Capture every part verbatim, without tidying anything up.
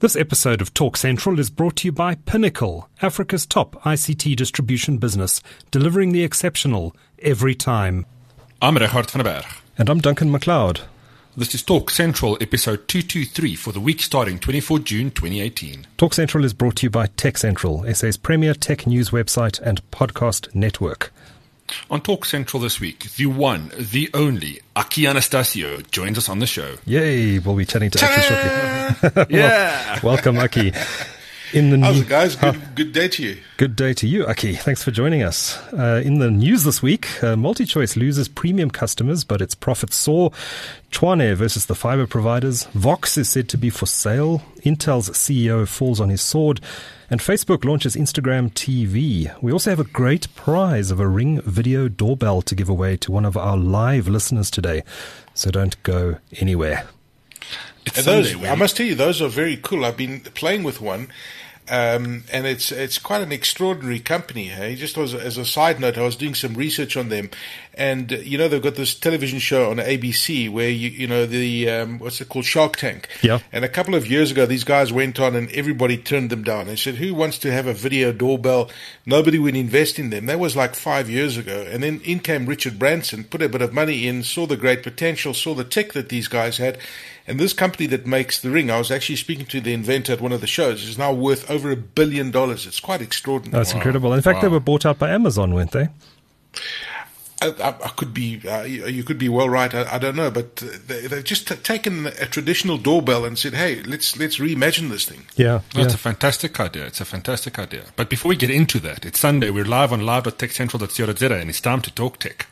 This episode of Talk Central is brought to you by Pinnacle, Africa's top I C T distribution business, delivering the exceptional every time. I'm Richard van der Berg. And I'm Duncan McLeod. This is Talk Central, episode two twenty-three for the week starting twenty-fourth of June twenty eighteen. Talk Central is brought to you by Tech Central, S A's premier tech news website and podcast network. On Talk Central this week, the one, the only, Aki Anastasio joins us on the show. Yay, we'll be chatting to Ta-da! Aki shortly. Yeah! Well, welcome, Aki. In the How's new- it, guys? Good, huh? good day to you. Good day to you, Aki. Thanks for joining us. Uh, in the news this week, uh, MultiChoice loses premium customers, but its profits soar. Tshwane versus the fiber providers. Vox is said to be for sale. Intel's C E O falls on his sword. And Facebook launches Instagram T V. We also have a great prize of a Ring video doorbell to give away to one of our live listeners today. So don't go anywhere. It's And those, Sunday, I must tell you, those are very cool. I've been playing with one, um, and it's it's quite an extraordinary company. Hey? Just as a, as a side note, I was doing some research on them, and uh, you know they've got this television show on A B C where you you know the um, what's it called, Shark Tank. Yeah. And a couple of years ago, these guys went on, and everybody turned them down. They said, "Who wants to have a video doorbell? Nobody would invest in them." That was like five years ago, and then in came Richard Branson, put a bit of money in, saw the great potential, saw the tech that these guys had. And this company that makes the Ring, I was actually speaking to the inventor at one of the shows, is now worth over a billion dollars. It's quite extraordinary. That's incredible. In fact, Wow. they were bought out by Amazon, weren't they? I, I, I could be, uh, you, you could be well right. I, I don't know, but they, they've just t- taken a traditional doorbell and said, "Hey, let's let's reimagine this thing." Yeah. No, yeah. It's a fantastic idea. It's a fantastic idea. But before we get into that, it's Sunday. We're live on live dot tech central dot co dot za, and it's time to talk tech.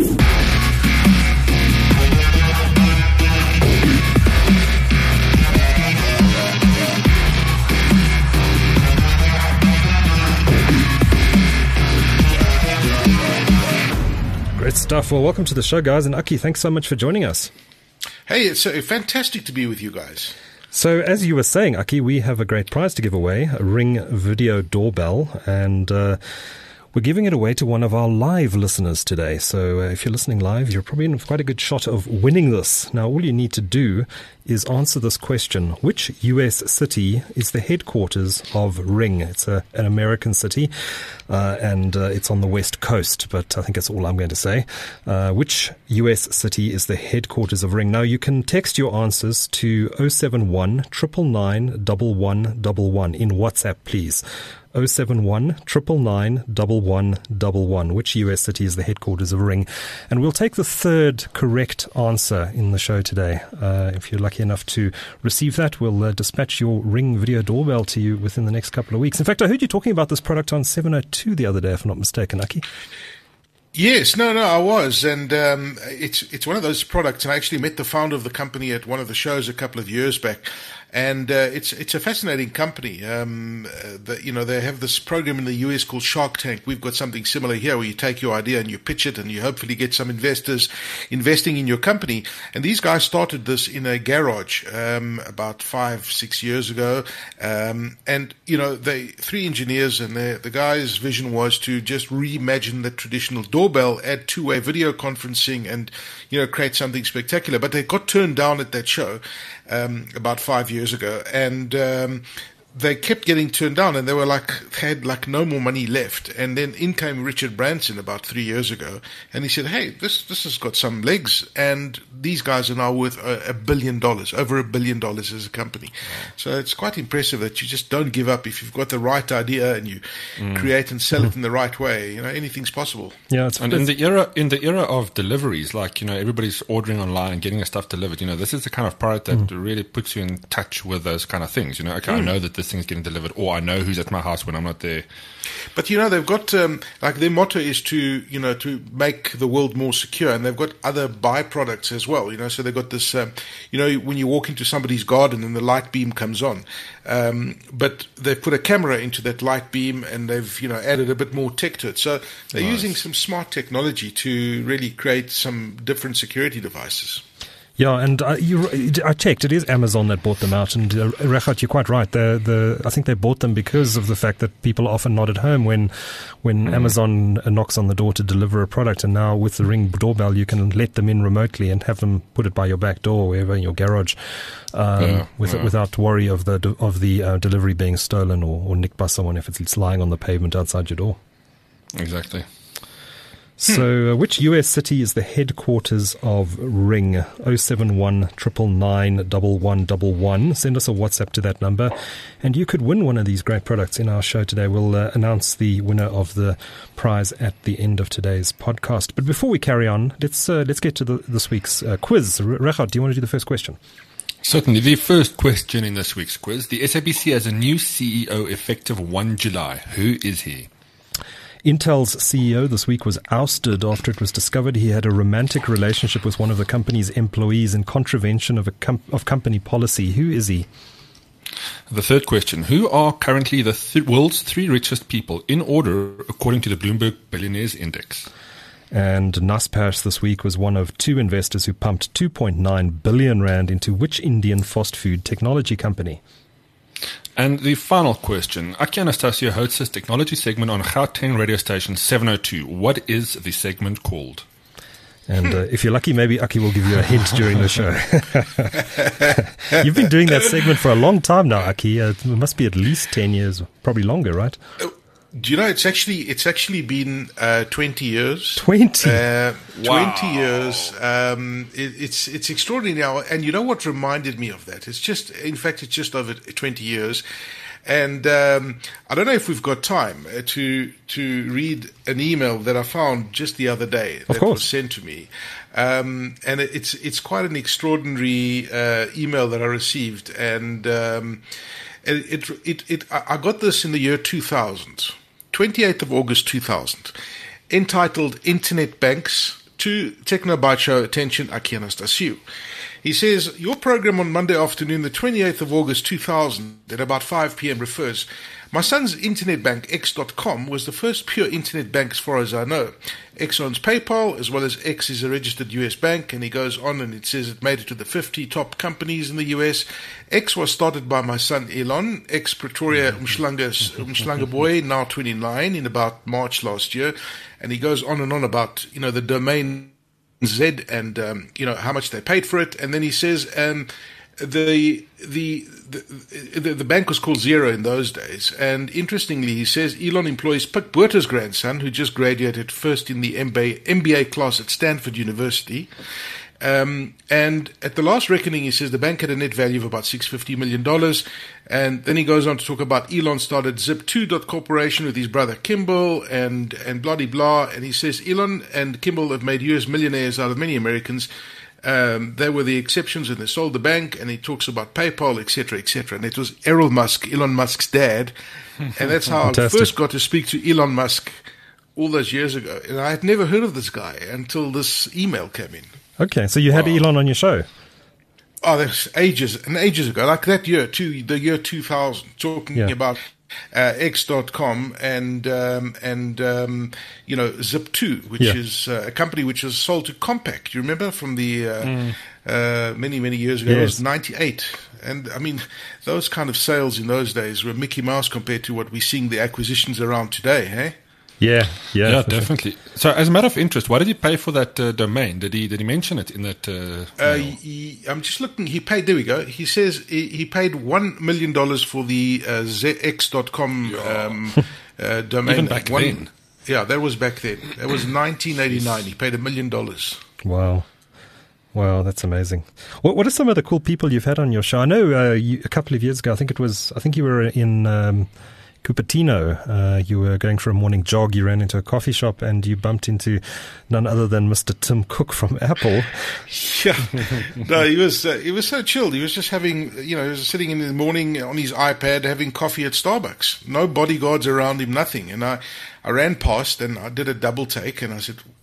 Great stuff. Well, welcome to the show, guys. And Aki, thanks so much for joining us. Hey, it's uh, fantastic to be with you guys. So, as you were saying, Aki, we have a great prize to give away, a Ring video doorbell, and uh, we're giving it away to one of our live listeners today. So, uh, if you're listening live, you're probably in quite a good shot of winning this. Now, all you need to do is answer this question. Which U S city is the headquarters of Ring? It's a, an American city, uh, and uh, it's on the West Coast, but I think that's all I'm going to say. Uh, which U S city is the headquarters of Ring? Now, you can text your answers to oh seven one, nine nine nine, one one one one in WhatsApp, please. oh seven one, nine nine nine, one one one one. Which U S city is the headquarters of Ring? And we'll take the third correct answer in the show today. Uh, if you're lucky enough to receive that, we'll uh, dispatch your Ring video doorbell to you within the next couple of weeks. In fact, I heard you talking about this product on seven oh two the other day, if I'm not mistaken, Aki. Yes, no, no, I was, and um, it's it's one of those products. And I actually met the founder of the company at one of the shows a couple of years back, and uh, it's it's a fascinating company. Um, uh, the, you know, they have this program in the U S called Shark Tank. We've got something similar here, where you take your idea and you pitch it, and you hopefully get some investors investing in your company. And these guys started this in a garage um, about five, six years ago, um, and you know, they three engineers, and the the guy's vision was to just reimagine the traditional door. Doorbell, add two-way video conferencing, and you know, create something spectacular. But they got turned down at that show um, about five years ago, and um, they kept getting turned down, and they were like had like no more money left. And then in came Richard Branson about three years ago, and he said, "Hey, this this has got some legs." And these guys are now worth a, a billion dollars, over a billion dollars as a company. Wow. So it's quite impressive that you just don't give up if you've got the right idea and you mm. create and sell it in the right way. You know, anything's possible. Yeah, it's, and it's, in the era in the era of deliveries, like you know, everybody's ordering online and getting their stuff delivered. You know, this is the kind of product that mm. really puts you in touch with those kind of things. You know, okay, mm. I know that this thing's getting delivered, or I know who's at my house when I'm not there. But you know, they've got um, like their motto is to you know to make the world more secure, and they've got other byproducts as well. You know, so they've got this. Um, you know, when you walk into somebody's garden and the light beam comes on, um, but they've put a camera into that light beam, and they've you know added a bit more tech to it. So they're nice. using some smart technology to really create some different security devices. Yeah, and uh, you, I checked. It is Amazon that bought them out, and uh, Regardt, you're quite right. The the I think they bought them because of the fact that people are often not at home when when mm. Amazon knocks on the door to deliver a product, and now with the Ring doorbell, you can let them in remotely and have them put it by your back door, or wherever in your garage, um, yeah, with, yeah. without worry of the of the uh, delivery being stolen or, or nicked by someone if it's lying on the pavement outside your door. Exactly. So, uh, which U S city is the headquarters of Ring? oh seven one, nine nine nine, one one one one. Send us a WhatsApp to that number, and you could win one of these great products in our show today. We'll uh, announce the winner of the prize at the end of today's podcast. But before we carry on, let's uh, let's get to the, this week's uh, quiz. Regardt, do you want to do the first question? Certainly. The first question in this week's quiz. The S A B C has a new C E O effective the first of July. Who is he? Intel's C E O this week was ousted after it was discovered he had a romantic relationship with one of the company's employees in contravention of a com- of company policy. Who is he? The third question. Who are currently the th- world's three richest people in order according to the Bloomberg Billionaires Index? And Naspers this week was one of two investors who pumped two point nine billion rand into which Indian fast food technology company? And the final question. Aki Anastasio hosts his technology segment on Gauteng radio station seven oh two. What is the segment called? And uh, if you're lucky, maybe Aki will give you a hint during the show. You've been doing that segment for a long time now, Aki. Uh, it must be at least ten years, probably longer, right? Do you know, it's actually it's actually been uh, twenty years. twenty? Uh, wow. twenty years. Um, it, it's it's extraordinary now. And you know what reminded me of that? It's just, in fact, it's just over twenty years. And um, I don't know if we've got time to to read an email that I found just the other day that was sent to me. Um, and it's it's quite an extraordinary uh, email that I received. And um, it, it, it, it, I got this in the year two thousand. twenty-eighth of August two thousand, entitled Internet Banks. To Technobyte Show attention, Aki Anastasio. He says, your program on Monday afternoon, the twenty-eighth of August two thousand, at about five p.m. refers, my son's internet bank, X dot com, was the first pure internet bank as far as I know. X owns PayPal, as well as X is a registered U S bank, and he goes on and it says it made it to the fifty top companies in the U S. X was started by my son Elon, ex-Pretoria Umhlanga boy, now twenty-nine, in about March last year. And he goes on and on about, you know, the domain Z and, um, you know, how much they paid for it. And then he says um, the, the, the, the, the bank was called Zero in those days. And interestingly, he says Elon employs Pik Botha's grandson, who just graduated first in the M B A class at Stanford University. Um, and at the last reckoning, he says the bank had a net value of about six hundred fifty million dollars. And then he goes on to talk about Elon started Zip two Corporation with his brother Kimball and, and blah, blah, blah. And he says Elon and Kimball have made U S millionaires out of many Americans. Um, they were the exceptions and they sold the bank. And he talks about PayPal, et cetera, et cetera. And it was Errol Musk, Elon Musk's dad. And that's how I first got to speak to Elon Musk all those years ago. And I had never heard of this guy until this email came in. Okay, so you had wow. Elon on your show. Oh, that's ages and ages ago, like that year, too, the year two thousand, talking yeah. about uh, X dot com and, um, and um, you know, Zip two, which yeah. is uh, a company which was sold to Compaq. You remember from the uh, mm. uh, many, many years ago? Yes. It was ninety-eight. And, I mean, those kind of sales in those days were Mickey Mouse compared to what we're seeing the acquisitions around today, eh? Yeah, yeah, yeah, definitely. Sure. So, as a matter of interest, why did he pay for that uh, domain? Did he did he mention it in that? Uh, uh, he, I'm just looking. He paid. There we go. He says he, he paid one million dollars for the uh, X dot com yeah. um, uh, domain. Even back one, then. Yeah, that was back then. That was nineteen eighty-nine. He paid a million dollars. Wow. Wow, that's amazing. What What are some of the cool people you've had on your show? I know uh, you, a couple of years ago, I think it was. I think you were in. Um, Cupertino, uh, you were going for a morning jog, you ran into a coffee shop and you bumped into none other than Mister Tim Cook from Apple. Yeah. No, he was, uh, he was so chilled. He was just having, you know, he was sitting in the morning on his iPad having coffee at Starbucks. No bodyguards around him, nothing. And I, I ran past and I did a double take and I said,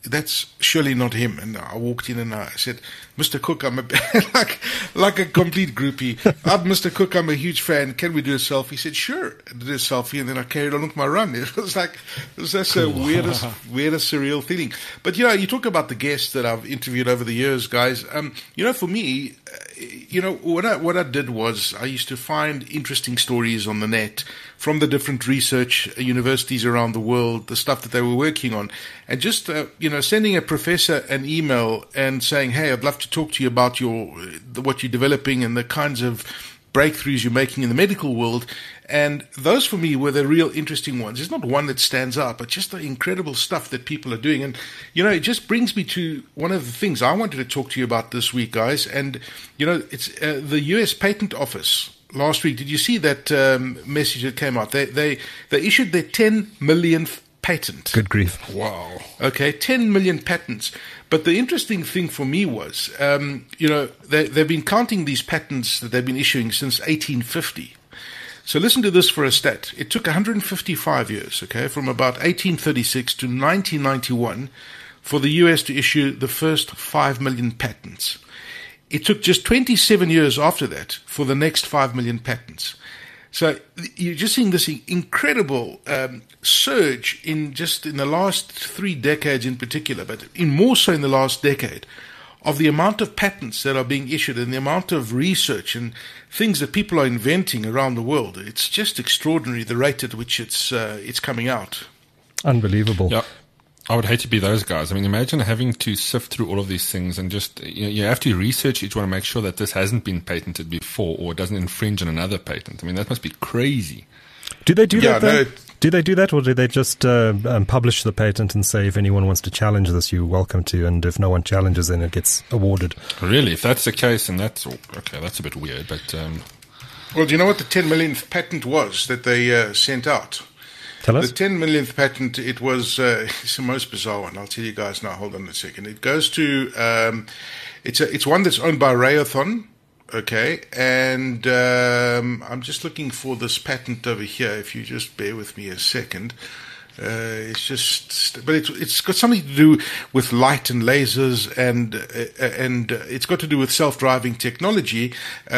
that's surely not him. And I walked in and I said, Mister Cook, I'm a, like, like a complete groupie. I'm Mister Cook, I'm a huge fan. Can we do a selfie? He said, sure. I did a selfie and then I carried on with my run. It was like, it was just a weirdest, weirdest, surreal feeling. But, you know, you talk about the guests that I've interviewed over the years, guys. Um, you know, for me, uh, you know, what I, what I did was I used to find interesting stories on the net from the different research universities around the world, the stuff that they were working on, and just, uh, you know, sending a professor an email and saying, hey, I'd love to talk to you about your what you're developing and the kinds of breakthroughs you're making in the medical world. And those for me were the real interesting ones. There's not one that stands out, but just the incredible stuff that people are doing. And, you know, it just brings me to one of the things I wanted to talk to you about this week, guys. And, you know, it's uh, the U S Patent Office. Last week, did you see that um, message that came out? They they they issued their ten millionth patent. Good grief! Wow. Okay, ten million patents. But the interesting thing for me was, um, you know, they they've been counting these patents that they've been issuing since eighteen fifty. So listen to this for a stat. It took one hundred fifty-five years, okay, from about eighteen thirty-six to nineteen ninety-one, for the U S to issue the first five million patents. It took just twenty-seven years after that for the next five million patents. So you're just seeing this incredible um, surge in just in the last three decades in particular, but in more so in the last decade, of the amount of patents that are being issued and the amount of research and things that people are inventing around the world. It's just extraordinary, the rate at which it's uh, it's coming out. Unbelievable. Yeah. I would hate to be those guys. I mean, imagine having to sift through all of these things and just, you know, you have to research each one to make sure that this hasn't been patented before or doesn't infringe on another patent. I mean, that must be crazy. Do they do yeah, that then? No, do they do that, or do they just uh, um, publish the patent and say if anyone wants to challenge this, you're welcome to, and if no one challenges, then it gets awarded? Really? If that's the case, then that's, okay, that's a bit weird, but... Um, well, do you know what the ten millionth patent was that they uh, sent out? Tell us. The ten millionth patent, it was, uh, it's the most bizarre one. I'll tell you guys now. Hold on a second. It goes to, um, it's a, it's one that's owned by Raytheon, okay? And um, I'm just looking for this patent over here. If you just bear with me a second. Uh, it's just, but it's it's got something to do with light and lasers, and uh, and it's got to do with self-driving technology,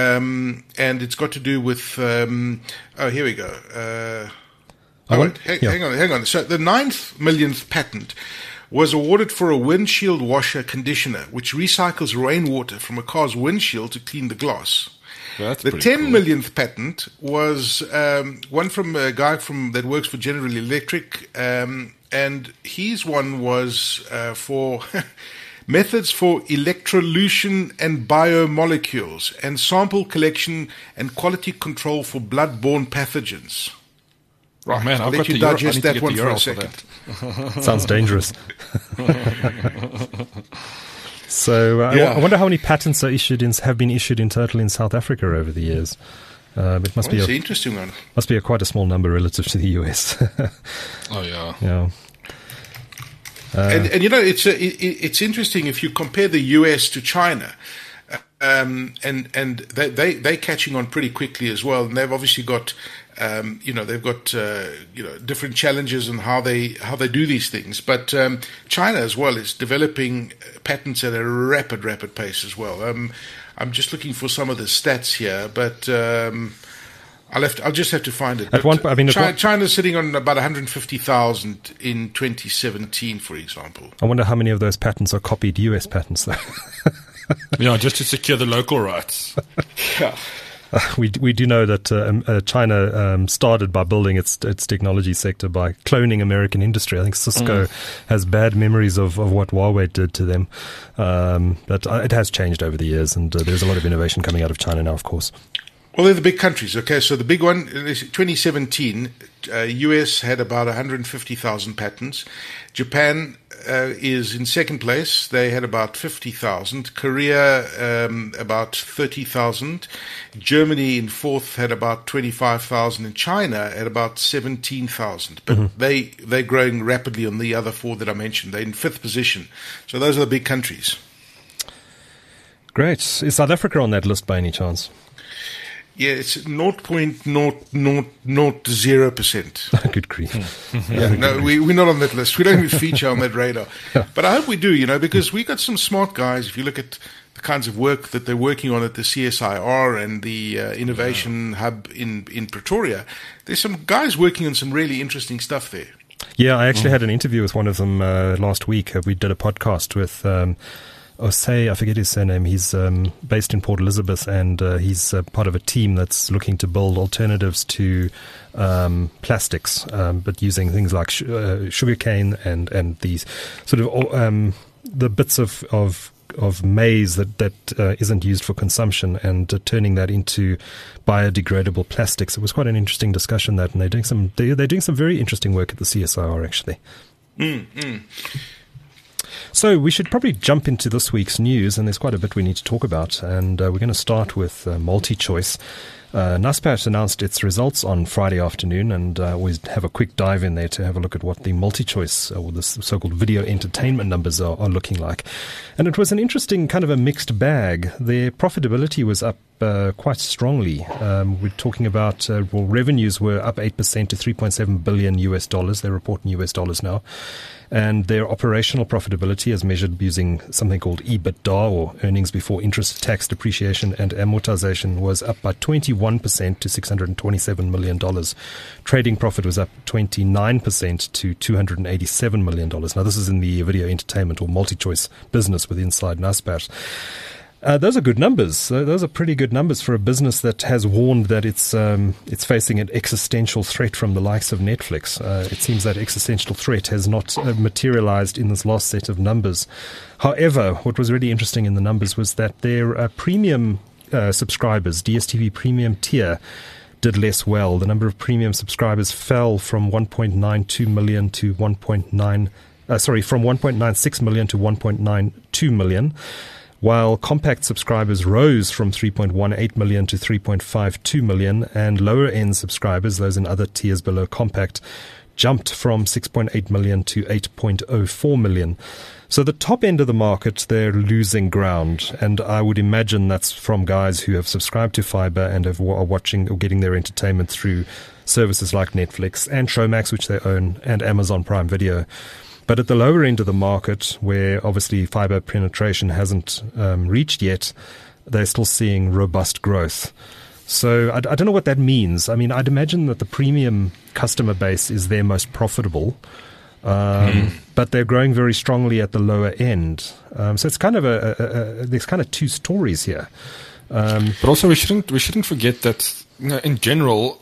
um, and it's got to do with, um, oh, here we go. Uh, Oh, wait, hang, yeah. hang on, hang on. So the ninth millionth patent was awarded for a windshield washer conditioner, which recycles rainwater from a car's windshield to clean the glass. That's the ten cool. millionth patent was um, one from a guy from that works for General Electric, um, and his one was uh, for methods for electrolution and biomolecules and sample collection and quality control for blood-borne pathogens. Right, oh man, I'll I've let got you the digest Euro- that one for a for second. Sounds dangerous. So uh, Yeah. I wonder how many patents are issued in, have been issued in total in South Africa over the years. Uh, it must Well, be it's a, an interesting one. must be a quite a small number relative to the U S. Oh yeah. Yeah. Uh, and, and you know, it's a, it, it's interesting if you compare the U S to China, um, and and they they they're catching on pretty quickly as well. And they've obviously got, um, you know, they've got uh, you know different challenges in how they how they do these things. But um, China as well is developing patents at a rapid rapid pace as well. Um, I'm just looking for some of the stats here, but. Um, I'll, have to, I'll just have to find it. At But one, I mean, at China, one, China's sitting on about one hundred fifty thousand in twenty seventeen, for example. I wonder how many of those patents are copied U S patents, though. Yeah, just to secure the local rights. Yeah. Uh, we we do know that uh, um, uh, China um, started by building its its technology sector by cloning American industry. I think Cisco mm. has bad memories of, of what Huawei did to them, um, but uh, it has changed over the years, and uh, there's a lot of innovation coming out of China now, of course. Well, they're the big countries, okay? So the big one, twenty seventeen, uh, U S had about one hundred fifty thousand patents. Japan uh, is in second place. They had about fifty thousand. Korea, um, about thirty thousand. Germany in fourth had about twenty-five thousand. And China at about seventeen thousand. But mm-hmm. they, they're growing rapidly on the other four that I mentioned. They're in fifth position. So those are the big countries. Great. Is South Africa on that list by any chance? Yeah, it's zero point zero zero zero zero percent. Good grief. Yeah, no, we, we're not on that list. We don't even feature on that radar. But I hope we do, you know, because we got some smart guys. If you look at the kinds of work that they're working on at the C S I R and the uh, Innovation yeah. Hub in, in Pretoria, there's some guys working on some really interesting stuff there. Yeah, I actually mm. had an interview with one of them uh, last week. Uh, we did a podcast with... Um, Osei, I forget his surname. He's um, based in Port Elizabeth, and uh, he's uh, part of a team that's looking to build alternatives to um, plastics, um, but using things like sh- uh, sugarcane and and these sort of um, the bits of of of maize that that uh, isn't used for consumption, and uh, turning that into biodegradable plastics. It was quite an interesting discussion, that, and they're doing some they, they're doing some very interesting work at the C S I R actually. Mm, mm. So we should probably jump into this week's news, and there's quite a bit we need to talk about. And uh, we're going to start with uh, MultiChoice. Uh, Naspers announced its results on Friday afternoon, and uh, we have a quick dive in there to have a look at what the MultiChoice, or the so-called video entertainment numbers are, are looking like. And it was an interesting kind of a mixed bag. Their profitability was up uh, quite strongly. Um, we're talking about, uh, well, revenues were up eight percent to three point seven billion U S dollars. They report in U S dollars now. And their operational profitability, as measured using something called EBITDA, or earnings before interest, tax, depreciation, and amortization, was up by twenty-one percent to six hundred twenty-seven million dollars. Trading profit was up twenty-nine percent to two hundred eighty-seven million dollars. Now, this is in the video entertainment or MultiChoice business with Inside Naspers. Uh, those are good numbers. Uh, those are pretty good numbers for a business that has warned that it's um, it's facing an existential threat from the likes of Netflix. Uh, it seems that existential threat has not uh, materialized in this last set of numbers. However, what was really interesting in the numbers was that their uh, premium uh, subscribers, D S T V premium tier, did less well. The number of premium subscribers fell from one point nine two million to one point nine, uh, sorry, from one point nine six million to one point nine two million. While compact subscribers rose from three point one eight million to three point five two million, and lower-end subscribers, those in other tiers below compact, jumped from six point eight million to eight point oh four million. So the top end of the market, they're losing ground, and I would imagine that's from guys who have subscribed to fiber and have, are watching or getting their entertainment through services like Netflix and Showmax, which they own, and Amazon Prime Video. But at the lower end of the market, where obviously fiber penetration hasn't um, reached yet, they're still seeing robust growth. So I, I don't know what that means. I mean, I'd imagine that the premium customer base is their most profitable, um, hmm. but they're growing very strongly at the lower end. Um, so it's kind of a, a, a there's kind of two stories here. Um, but also, we shouldn't we shouldn't forget that, you know, in general,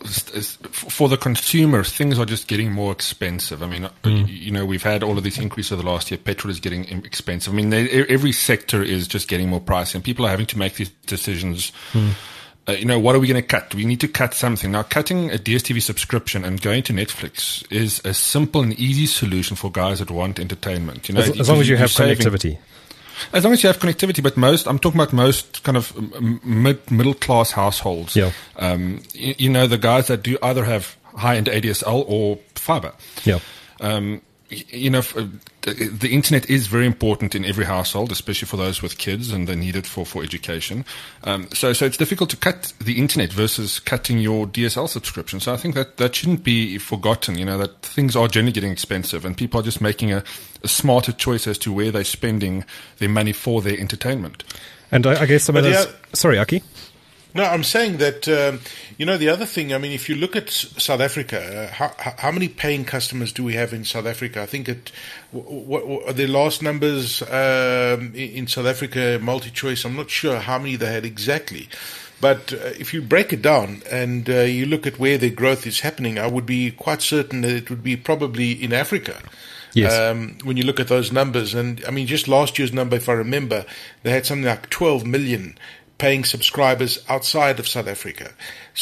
for the consumer, things are just getting more expensive. I mean, mm. you know, we've had all of this increase over the last year. Petrol is getting expensive. I mean, they, every sector is just getting more pricey, and people are having to make these decisions. Mm. Uh, you know, what are we going to cut? We need to cut something. Now, cutting a D S T V subscription and going to Netflix is a simple and easy solution for guys that want entertainment. You know, as, as long as you have connectivity. As long as you have connectivity, but most, I'm talking about most kind of mid, middle class households. Yeah. Um, you, you know, the guys that do either have high end A D S L or fiber. Yeah. Um, you know, the internet is very important in every household, especially for those with kids, and they need it for, for education. Um, so, so it's difficult to cut the internet versus cutting your D S L subscription. So I think that that shouldn't be forgotten, you know, that things are generally getting expensive, and people are just making a, a smarter choice as to where they're spending their money for their entertainment. And I, I guess some of those... Yeah. Sorry, Aki. No, I'm saying that, um, you know, the other thing, I mean, if you look at South Africa, uh, how, how many paying customers do we have in South Africa? I think it, what, what are the last numbers um, in South Africa, MultiChoice? I'm not sure how many they had exactly. But uh, if you break it down and uh, you look at where their growth is happening, I would be quite certain that it would be probably in Africa. Yes. Um, when you look at those numbers. And, I mean, just last year's number, if I remember, they had something like twelve million paying subscribers outside of South Africa.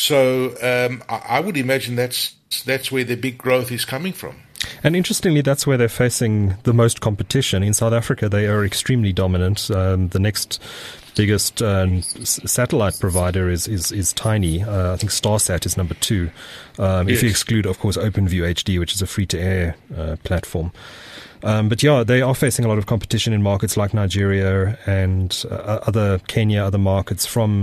So um, I, I would imagine that's that's where the big growth is coming from. And interestingly, that's where they're facing the most competition. In South Africa, they are extremely dominant. Um, the next biggest uh, satellite provider is is, is tiny. Uh, I think StarSat is number two. Um, yes. If you exclude, of course, OpenView H D, which is a free-to-air uh, platform. Um, but yeah, they are facing a lot of competition in markets like Nigeria and uh, other Kenya, other markets from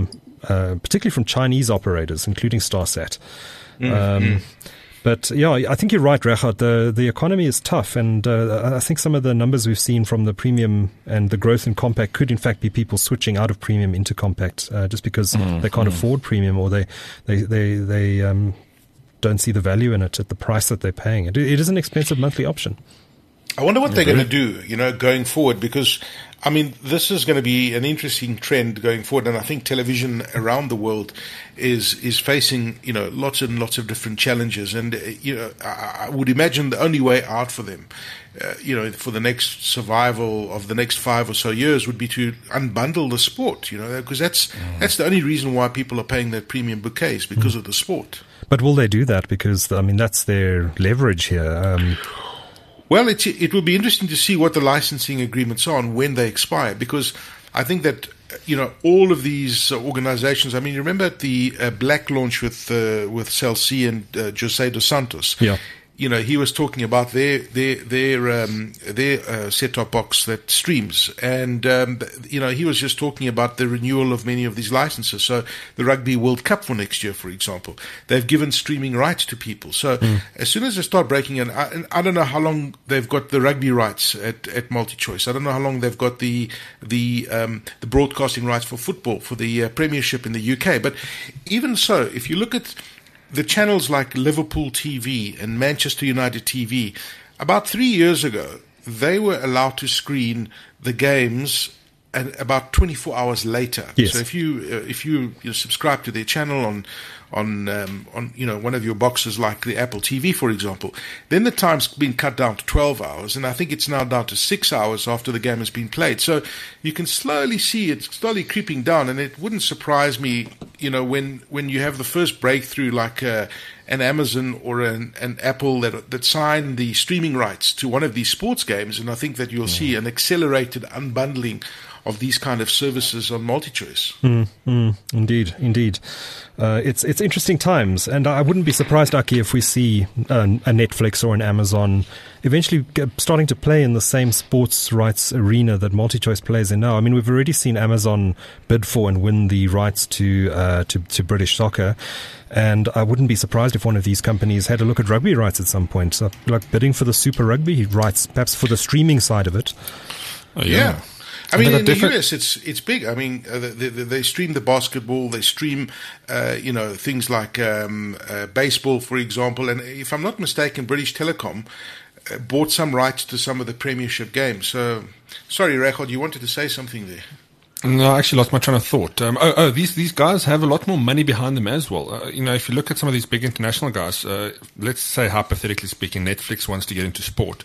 uh, particularly from Chinese operators, including StarSat. Mm, um, mm. But yeah, I think you're right, Regardt. The the economy is tough, and uh, I think some of the numbers we've seen from the premium and the growth in compact could, in fact, be people switching out of premium into compact uh, just because mm, they can't mm. afford premium, or they they they they um, don't see the value in it at the price that they're paying. It, it is an expensive monthly option. I wonder what they're going to do, you know, going forward, because, I mean, this is going to be an interesting trend going forward, and I think television around the world is is facing, you know, lots and lots of different challenges, and, uh, you know, I, I would imagine the only way out for them, uh, you know, for the next survival of the next five or so years would be to unbundle the sport, you know, because that's, mm. that's the only reason why people are paying their premium bouquets, because mm. of the sport. But will they do that? Because, I mean, that's their leverage here. Um, Well, it it will be interesting to see what the licensing agreements are and when they expire, because I think that, you know, all of these organizations, I mean, you remember at the uh, Black launch with uh, with Cell C and uh, Jose dos Santos? Yeah. You know, he was talking about their their their um, their uh, set-top box that streams, and um, you know, he was just talking about the renewal of many of these licenses. So the Rugby World Cup for next year, for example, they've given streaming rights to people. So mm. as soon as they start breaking in, I, I don't know how long they've got the rugby rights at, at MultiChoice. I don't know how long they've got the the um, the broadcasting rights for football for the uh, Premiership in the U K. But even so, if you look at the channels like Liverpool T V and Manchester United T V, about three years ago, they were allowed to screen the games and about twenty-four hours later. Yes. So if you uh, if you, you subscribe to their channel on on um, on you know one of your boxes like the Apple T V, for example, then the time's been cut down to twelve hours, and I think it's now down to six hours after the game has been played. So you can slowly see it slowly creeping down, and it wouldn't surprise me, you know, when when you have the first breakthrough like uh, an Amazon or an, an Apple that that sign the streaming rights to one of these sports games, and I think that you'll mm. see an accelerated unbundling of these kind of services on MultiChoice. Mm, mm, indeed, indeed. Uh, it's it's interesting times, and I wouldn't be surprised, Aki, if we see an, a Netflix or an Amazon eventually get, starting to play in the same sports rights arena that MultiChoice plays in now. I mean, we've already seen Amazon bid for and win the rights to uh, to, to British soccer, and I wouldn't be surprised if one of these companies had a look at rugby rights at some point, so like bidding for the Super Rugby rights, perhaps for the streaming side of it. Oh, yeah. yeah. I mean, in the U S, it's it's big. I mean, uh, they, they, they stream the basketball, they stream, uh, you know, things like um, uh, baseball, for example. And if I'm not mistaken, British Telecom uh, bought some rights to some of the Premiership games. So, sorry, Regardt, you wanted to say something there. No, I actually lost my train of thought. Um, oh, oh, these these guys have a lot more money behind them as well. Uh, you know, if you look at some of these big international guys, uh, let's say hypothetically speaking, Netflix wants to get into sport.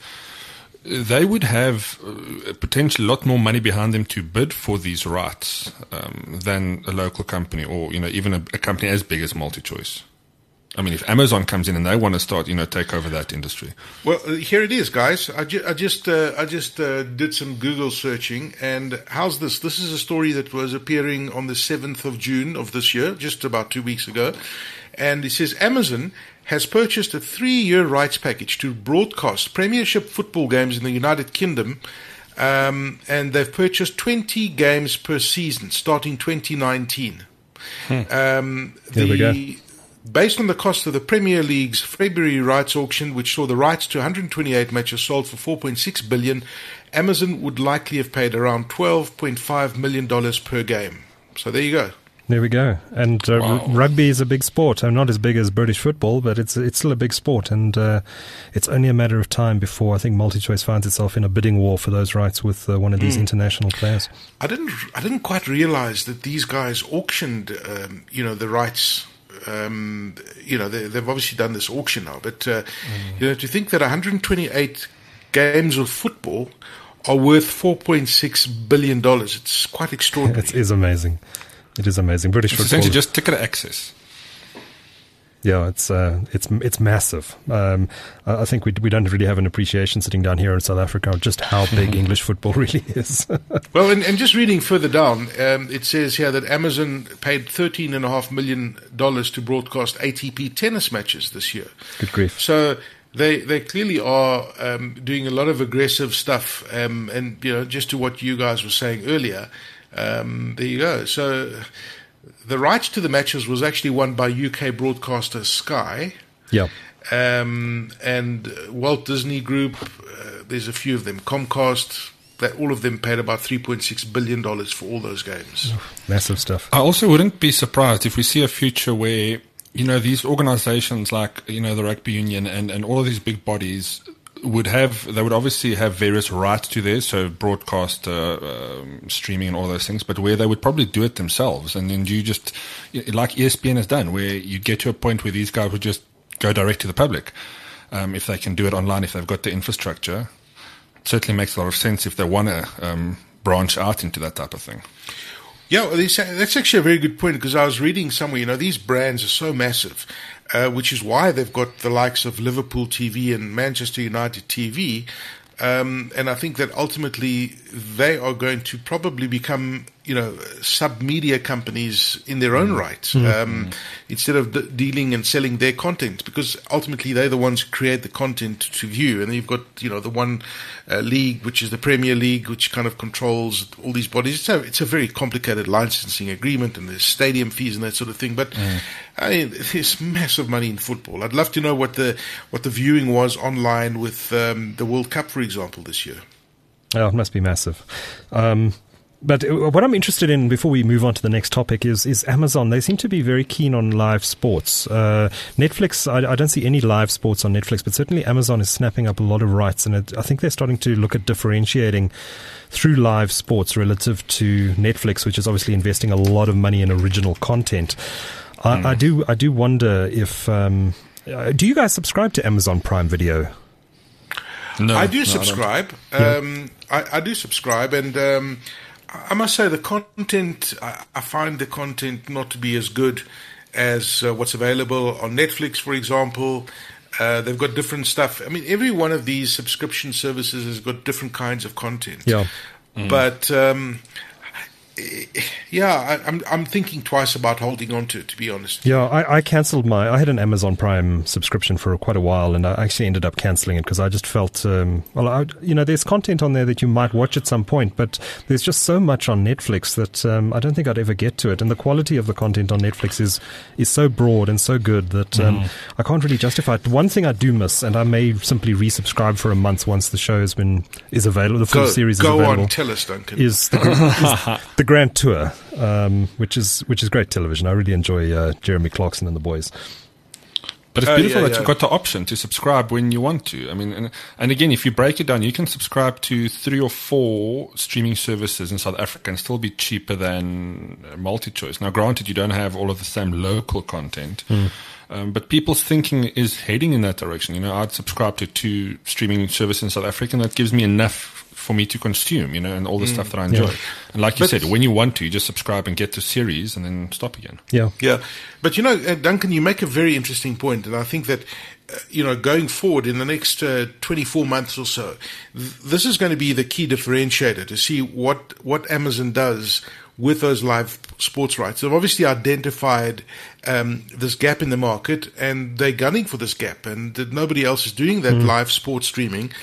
They would have uh, potentially a lot more money behind them to bid for these rights um, than a local company, or you know, even a, a company as big as MultiChoice. I mean, if Amazon comes in and they want to start, you know, take over that industry. Well, uh, here it is, guys. I, ju- I just uh, I just uh, did some Google searching, and how's this? This is a story that was appearing on the seventh of June of this year, just about two weeks ago, and it says Amazon has purchased a three-year rights package to broadcast Premiership football games in the United Kingdom, um, and they've purchased twenty games per season starting twenty nineteen. Hmm. Um, there we go. Based on the cost of the Premier League's February rights auction, which saw the rights to one hundred twenty-eight matches sold for four point six billion dollars, Amazon would likely have paid around twelve point five million dollars per game. So there you go. There we go. And uh, wow. r- rugby is a big sport. I'm not as big as British football, but it's it's still a big sport. And uh, it's only a matter of time before I think MultiChoice finds itself in a bidding war for those rights with uh, one of these mm. international players. I didn't I didn't quite realize that these guys auctioned, um, you know, the rights. Um, you know, they, they've obviously done this auction now, but uh, mm. you know, to think that one hundred twenty-eight games of football are worth four point six billion dollars, it's quite extraordinary. It is amazing. It is amazing. British it's football. Essentially just ticket access. Yeah, it's uh, it's it's massive. Um, I think we we don't really have an appreciation sitting down here in South Africa of just how big English football really is. Well, and, and just reading further down, um, it says here that Amazon paid thirteen and a half million dollars to broadcast A T P tennis matches this year. Good grief! So they they clearly are um, doing a lot of aggressive stuff, um, and you know, just to what you guys were saying earlier. Um, there you go. So the rights to the matches was actually won by U K broadcaster Sky. Yeah. Um, and Walt Disney Group, uh, there's a few of them, Comcast, that all of them paid about three point six billion dollars for all those games. Oh, massive stuff. I also wouldn't be surprised if we see a future where, you know, these organizations like, you know, the rugby union and, and all of these big bodies would have, they would obviously have various rights to this, so broadcast, uh, um, streaming and all those things, but where they would probably do it themselves. And then you just, like E S P N has done, where you get to a point where these guys would just go direct to the public. Um, if they can do it online, if they've got the infrastructure, it certainly makes a lot of sense if they want to um, branch out into that type of thing. Yeah, well, that's actually a very good point, because I was reading somewhere, you know, these brands are so massive, uh, which is why they've got the likes of Liverpool T V and Manchester United T V. Um, and I think that ultimately they are going to probably become, you know, sub-media companies in their own right, mm-hmm. um, instead of d- dealing and selling their content, because ultimately they're the ones who create the content to view. And then you've got, you know, the one uh, league, which is the Premier League, which kind of controls all these bodies. So it's a very complicated licensing agreement, and there's stadium fees and that sort of thing. But mm. I mean, there's massive money in football. I'd love to know what the what the viewing was online with um, the World Cup, for example, this year. Oh, it must be massive. Um, but what I'm interested in before we move on to the next topic is is Amazon. They seem to be very keen on live sports. Uh, Netflix, I, I don't see any live sports on Netflix, but certainly Amazon is snapping up a lot of rights, and it, I think they're starting to look at differentiating through live sports relative to Netflix, which is obviously investing a lot of money in original content. I, mm. I do I do wonder if um, uh, do you guys subscribe to Amazon Prime Video? No, I do subscribe. I, um, yeah. I, I do subscribe, and um, I must say the content, I, I find the content not to be as good as uh, what's available on Netflix, for example. Uh, they've got different stuff. I mean, every one of these subscription services has got different kinds of content. Yeah. Mm. But um, yeah, I, I'm I'm thinking twice about holding on to it, to be honest. Yeah, I, I cancelled my. I had an Amazon Prime subscription for quite a while, and I actually ended up cancelling it because I just felt, um, well, I, you know, there's content on there that you might watch at some point, but there's just so much on Netflix that um, I don't think I'd ever get to it. And the quality of the content on Netflix is is so broad and so good that um, mm. I can't really justify it. One thing I do miss, and I may simply resubscribe for a month once the show has been is available, the full go, series is go available. Go on, tell us, Duncan. Is the, is the Grand Tour, um, which is which is great television. I really enjoy uh, Jeremy Clarkson and the boys. But it's uh, beautiful yeah, that yeah. you've got the option to subscribe when you want to. I mean, and, and again, if you break it down, you can subscribe to three or four streaming services in South Africa and still be cheaper than MultiChoice. Now, granted, you don't have all of the same local content, mm. um, but people's thinking is heading in that direction. You know, I'd subscribe to two streaming services in South Africa, and that gives me enough for me to consume, you know, and all the mm. stuff that I enjoy. Yeah. And like you but, said, when you want to, you just subscribe and get to series and then stop again. Yeah. Yeah. But, you know, uh, Duncan, you make a very interesting point, and I think that, uh, you know, going forward in the next uh, twenty-four months or so, th- this is going to be the key differentiator to see what, what Amazon does with those live sports rights. They've obviously identified um, this gap in the market, and they're gunning for this gap, and uh, nobody else is doing that mm. live sports streaming.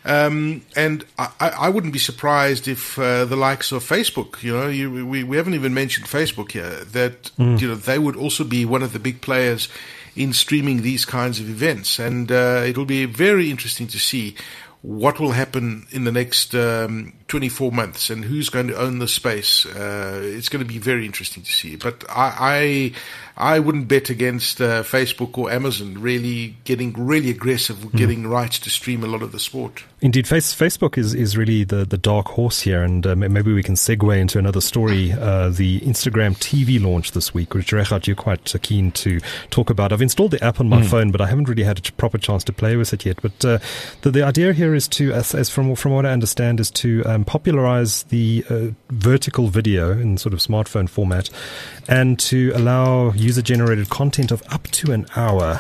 Um, and I, I wouldn't be surprised if uh, the likes of Facebook, you know, you, we, we haven't even mentioned Facebook here, that, mm. you know, they would also be one of the big players in streaming these kinds of events. And uh, it'll be very interesting to see what will happen in the next um, twenty-four months and who's going to own the space. Uh, it's going to be very interesting to see. But I I, I wouldn't bet against uh, Facebook or Amazon really getting really aggressive, mm. getting rights to stream a lot of the sport. Indeed, face, Facebook is, is really the, the dark horse here, and uh, maybe we can segue into another story, uh, the Instagram T V launch this week, which, Regardt, you're quite uh, keen to talk about. I've installed the app on my mm. phone, but I haven't really had a proper chance to play with it yet. But uh, the, the idea here is to, as, as from, from what I understand, is to um, popularize the uh, vertical video in sort of smartphone format and to allow user-generated content of up to an hour.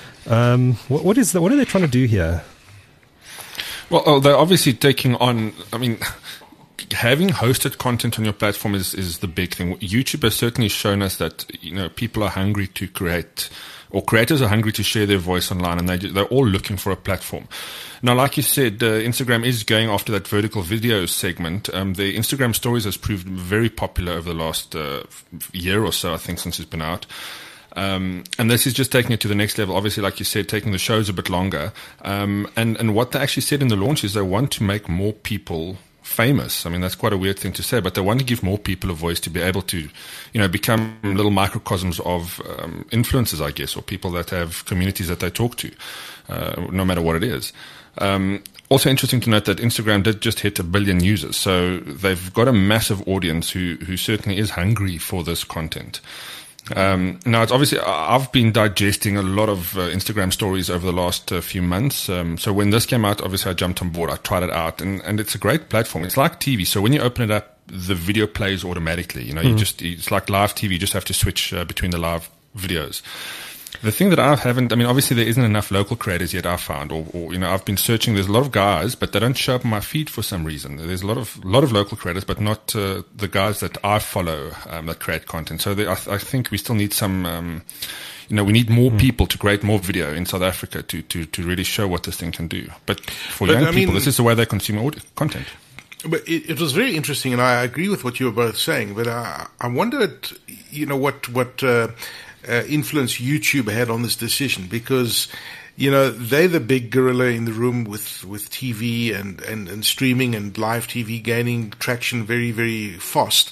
Um, what, what is the, what are they trying to do here? Well, oh, they're obviously taking on, I mean, having hosted content on your platform is, is the big thing. YouTube has certainly shown us that, you know, people are hungry to create or creators are hungry to share their voice online, and they, they're all looking for a platform. Now, like you said, uh, Instagram is going after that vertical video segment. Um, the Instagram Stories has proved very popular over the last uh, year or so, I think, since it's been out. Um, and this is just taking it to the next level. Obviously, like you said, taking the shows a bit longer. Um, and, and what they actually said in the launch is they want to make more people famous. I mean, that's quite a weird thing to say, but they want to give more people a voice to be able to, you know, become little microcosms of um, influencers, I guess, or people that have communities that they talk to, uh, no matter what it is. Um, also interesting to note that Instagram did just hit a billion users, so they've got a massive audience who, who certainly is hungry for this content. Um, now, it's obviously, I've been digesting a lot of uh, Instagram stories over the last uh, few months. Um, so when this came out, obviously I jumped on board. I tried it out, and, and it's a great platform. It's like T V. So when you open it up, the video plays automatically. You know, mm. you just, it's like live T V. You just have to switch uh, between the live videos. The thing that I haven't, I mean, obviously there isn't enough local creators yet, I've found, or, or, you know, I've been searching. There's a lot of guys, but they don't show up on my feed for some reason. There's a lot of, lot of local creators, but not uh, the guys that I follow um, that create content. So they, I, th- I think we still need some, um, you know, we need more mm. people to create more video in South Africa to, to, to really show what this thing can do. But for but, young I people, mean, this is the way they consume audio, content. But it, it was very interesting, and I agree with what you were both saying, but I, I wondered, you know, what, what, uh, Uh, influence YouTube had on this decision, because, you know, they're the big gorilla in the room with, with T V and, and, and streaming and live T V gaining traction very, very fast.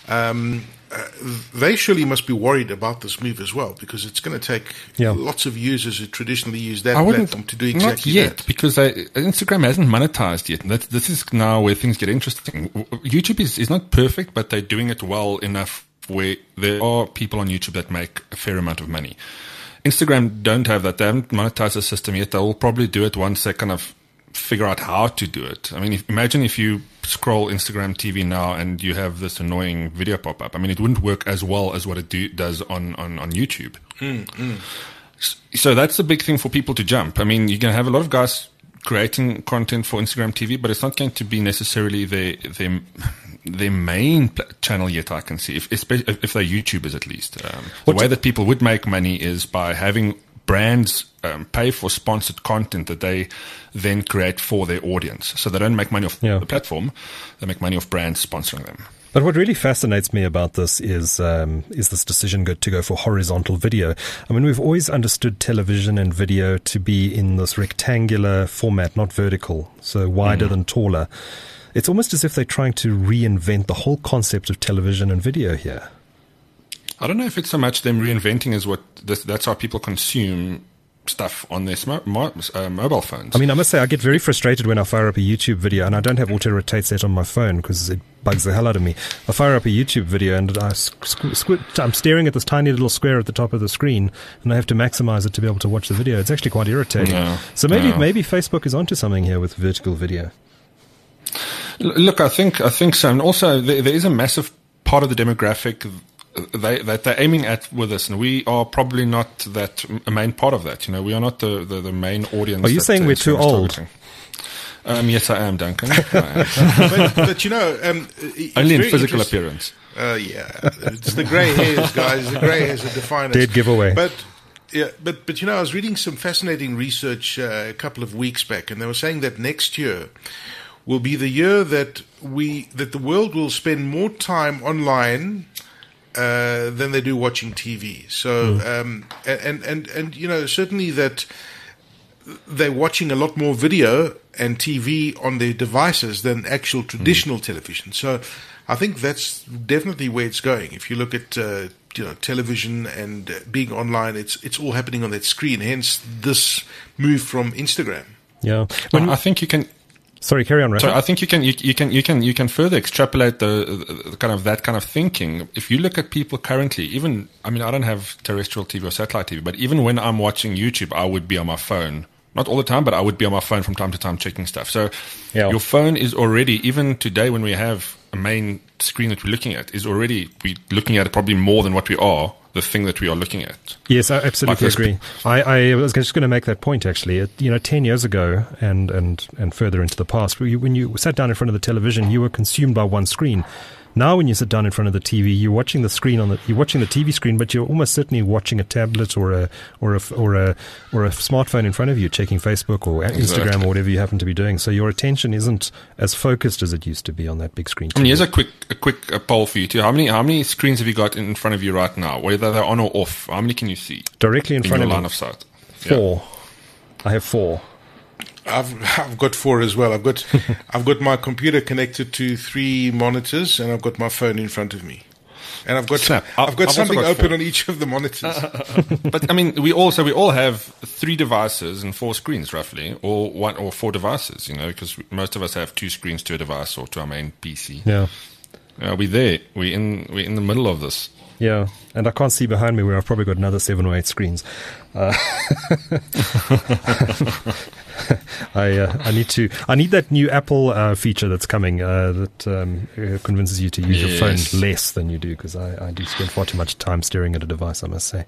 Um, uh, they surely must be worried about this move as well, because it's going to take yeah. lots of users who traditionally use that platform to do exactly not yet, that. Because they, Instagram hasn't monetized yet. That, this is now where things get interesting. YouTube is, is not perfect, but they're doing it well enough where there are people on YouTube that make a fair amount of money. Instagram don't have that. They haven't monetized the system yet. They'll probably do it once they kind of figure out how to do it. I mean, if, imagine if you scroll Instagram T V now and you have this annoying video pop up. I mean, it wouldn't work as well as what it do, does on, on, on YouTube. Mm, mm. So that's the big thing for people to jump. I mean, you're going to have a lot of guys creating content for Instagram T V, but it's not going to be necessarily their, their, their main channel yet, I can see, if, especially if they're YouTubers at least. Um, the way that people would make money is by having brands um, pay for sponsored content that they then create for their audience. So they don't make money off yeah. the platform, they make money off brands sponsoring them. But what really fascinates me about this is um, is this decision go, to go for horizontal video. I mean, we've always understood television and video to be in this rectangular format, not vertical, so wider mm. than taller. It's almost as if they're trying to reinvent the whole concept of television and video here. I don't know if it's so much them reinventing as what this, that's how people consume stuff on their sm- mo- uh, mobile phones. I mean, I must say, I get very frustrated when I fire up a YouTube video, and I don't have auto-rotate set on my phone because it bugs the hell out of me. I fire up a YouTube video, and I squ- squ- I'm staring at this tiny little square at the top of the screen, and I have to maximize it to be able to watch the video. It's actually quite irritating. No, so maybe no. maybe Facebook is onto something here with vertical video. Look, I think I think so, and also there, there is a massive part of the demographic They, that they're aiming at with this, and we are probably not that a main part of that. You know, we are not the, the, the main audience. Are you saying we're too old? Um, yes, I am, Duncan. I am. but, but you know, um, only in physical appearance. Uh, yeah, it's the grey hairs, guys. The grey hairs that define us. Dead giveaway. But yeah, but but you know, I was reading some fascinating research uh, a couple of weeks back, and they were saying that next year will be the year that we that the world will spend more time online Uh, than they do watching T V. So, mm. um, and, and, and, you know, certainly that they're watching a lot more video and T V on their devices than actual traditional mm. television. So I think that's definitely where it's going. If you look at, uh, you know, television and uh, being online, it's, it's all happening on that screen. Hence this move from Instagram. Yeah. When I think you can, Sorry, carry on, Rafa. So I think you can you, you can you can you can further extrapolate the, the kind of that kind of thinking. If you look at people currently, even I mean I don't have terrestrial T V or satellite T V, but even when I'm watching YouTube, I would be on my phone. Not all the time, but I would be on my phone from time to time checking stuff. So yeah. Your phone is already, even today when we have a main screen that we're looking at, is already we looking at it probably more than what we are the thing that we are looking at. Yes, I absolutely like agree. I, I was just going to make that point, actually. It, you know, ten years ago and, and, and further into the past, when you, when you sat down in front of the television, you were consumed by one screen. Now, when you sit down in front of the T V, you're watching the screen on the you're watching the T V screen, but you're almost certainly watching a tablet or a or a or a or a smartphone in front of you, checking Facebook or Instagram exactly. or whatever you happen to be doing. So your attention isn't as focused as it used to be on that big screen T V. I mean, here's a quick a quick a poll for you too. How many how many screens have you got in front of you right now, whether they're on or off? How many can you see directly in, in front your of line me? of sight? Four. Yeah. I have four. I've I've got four as well. I've got I've got my computer connected to three monitors, and I've got my phone in front of me, and I've got Snap. I've got I've something got open four. on each of the monitors. But I mean, we also we all have three devices and four screens roughly, or one or four devices. You know, because most of us have two screens to a device or to our main P C. Yeah, uh, we're there. We're in we're in the middle of this. Yeah, and I can't see behind me where I've probably got another seven or eight screens. Uh, I uh, I need to I need that new Apple uh, feature that's coming uh, that um, convinces you to use yes. your phone less than you do, because I, I do spend far too much time staring at a device, I must say.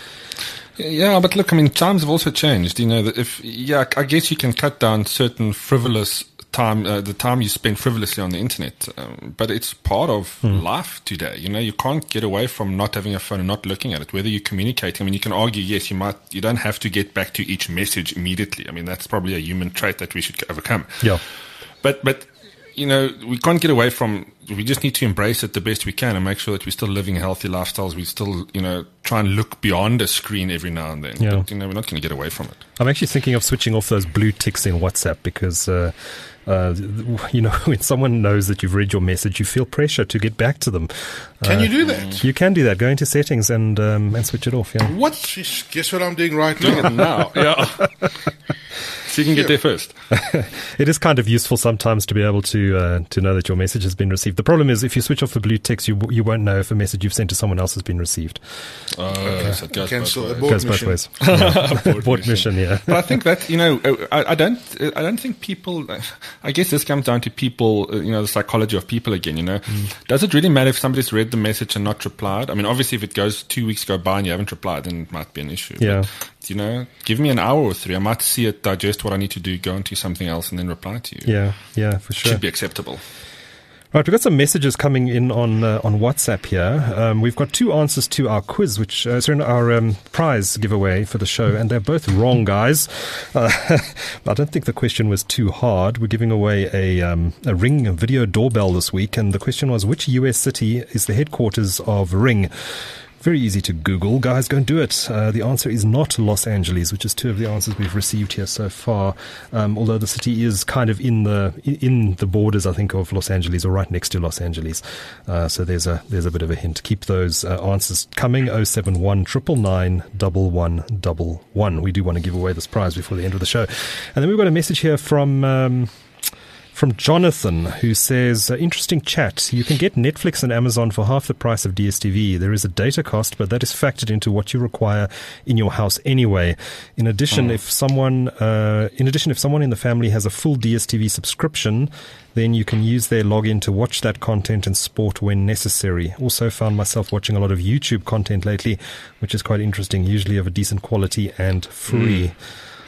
Yeah, but look, I mean, times have also changed. You know, that if yeah, I guess you can cut down certain frivolous time, uh, the time you spend frivolously on the internet, um, but it's part of mm. life today. You know, you can't get away from not having a phone and not looking at it. Whether you're communicating, I mean, you can argue, yes, you might, you don't have to get back to each message immediately. I mean, that's probably a human trait that we should overcome. Yeah, but but you know, we can't get away from. We just need to embrace it the best we can and make sure that we're still living healthy lifestyles. We still, you know, try and look beyond a screen every now and then. Yeah. But, you know, we're not going to get away from it. I'm actually thinking of switching off those blue ticks in WhatsApp because, uh, uh, you know, when someone knows that you've read your message, you feel pressure to get back to them. Can uh, you do that? You can do that. Go into settings and um, and switch it off. Yeah. What? Jeez, guess what I'm doing right now? now. Yeah. So you can get there first. It is kind of useful sometimes to be able to uh, to know that your message has been received. The problem is if you switch off the blue ticks, you you won't know if a message you've sent to someone else has been received. Oh, okay. So it goes Cancel both ways. abort goes both mission. ways. Yeah. Abort Abort mission, yeah. But I think that, you know, I, I don't, I don't think people. I guess this comes down to people. You know, the psychology of people again. You know, mm. does it really matter if somebody's read the message and not replied? I mean, obviously, if it goes two weeks go by and you haven't replied, then it might be an issue. Yeah. But, you know, give me an hour or three. I might see it, digest what I need to do, go into something else, and then reply to you. Yeah, yeah, for sure. Should be acceptable. Right, we've got some messages coming in on uh, on WhatsApp here. Um, we've got two answers to our quiz, which uh, sorry, our um, prize giveaway for the show, and they're both wrong, guys. Uh, I don't think the question was too hard. We're giving away a um, a Ring video doorbell this week, and the question was, which U S city is the headquarters of Ring? Very easy to Google. Guys, go and do it. Uh, the answer is not Los Angeles, which is two of the answers we've received here so far. Um, although the city is kind of in the in the borders, I think, of Los Angeles, or right next to Los Angeles. Uh, so there's a there's a bit of a hint. Keep those uh, answers coming. oh seven one, nine nine nine, one one one one. We do want to give away this prize before the end of the show. And then we've got a message here from... Um, From Jonathan, who says, uh, interesting chat. You can get Netflix and Amazon for half the price of D S T V. There is a data cost, but that is factored into what you require in your house anyway. In addition, oh. if someone, uh, in addition, if someone in the family has a full D S T V subscription, then you can use their login to watch that content and sport when necessary. Also found myself watching a lot of YouTube content lately, which is quite interesting, usually of a decent quality and free. Mm.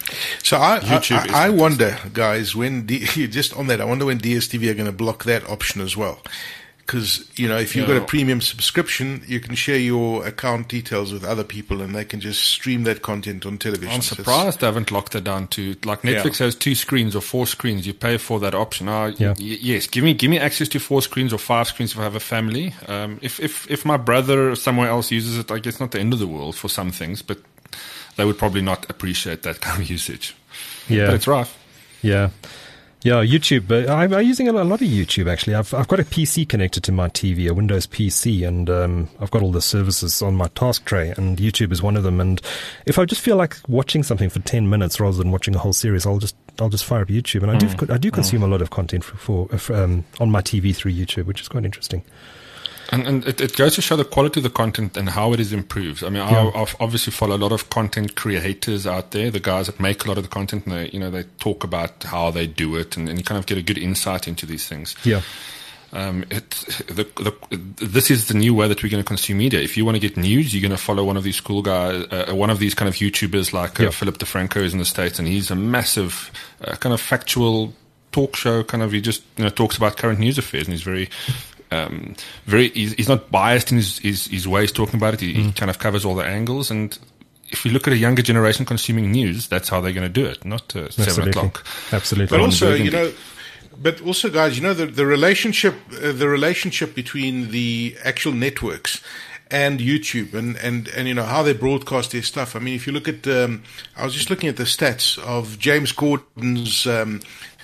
So I, I, I wonder, guys, when D, just on that, I wonder when D S T V are going to block that option as well. Because, you know, if you've yeah. got a premium subscription, you can share your account details with other people and they can just stream that content on television. I'm surprised they haven't locked it down to, like Netflix yeah. has two screens or four screens. You pay for that option. Uh, yeah. y- yes, give me give me access to four screens or five screens if I have a family. Um, if, if, if my brother or somewhere else uses it, I guess not the end of the world for some things, but they would probably not appreciate that kind of usage. Yeah. But it's rough. Yeah. Yeah, YouTube. But I'm, I'm using a lot of YouTube, actually. I've I've got a P C connected to my T V, a Windows P C, and um, I've got all the services on my task tray, and YouTube is one of them. And if I just feel like watching something for ten minutes rather than watching a whole series, I'll just I'll just fire up YouTube. And I mm. do I do consume mm. a lot of content for, for, for um, on my T V through YouTube, which is quite interesting. And, and it, it goes to show the quality of the content and how it is improved. I mean, yeah. I, I obviously follow a lot of content creators out there, the guys that make a lot of the content, and they, you know, they talk about how they do it, and, and you kind of get a good insight into these things. Yeah. Um, it, the, the, this is the new way that we're going to consume media. If you want to get news, you're going to follow one of these cool guys, uh, one of these kind of YouTubers like uh, yeah. Philip DeFranco is in the States, and he's a massive uh, kind of factual talk show. Kind of, he just you know talks about current news affairs, and he's very um, very. He's, he's not biased in his, his, his ways talking about it. He, mm. he kind of covers all the angles. And if you look at a younger generation consuming news, that's how they're going to do it, not uh, seven o'clock. Absolutely. But also, you know, but also, guys, you know, the the relationship, uh, the relationship between the actual networks and YouTube, and, and, and you know how they broadcast their stuff. I mean, if you look at, um, I was just looking at the stats of James Corden's um,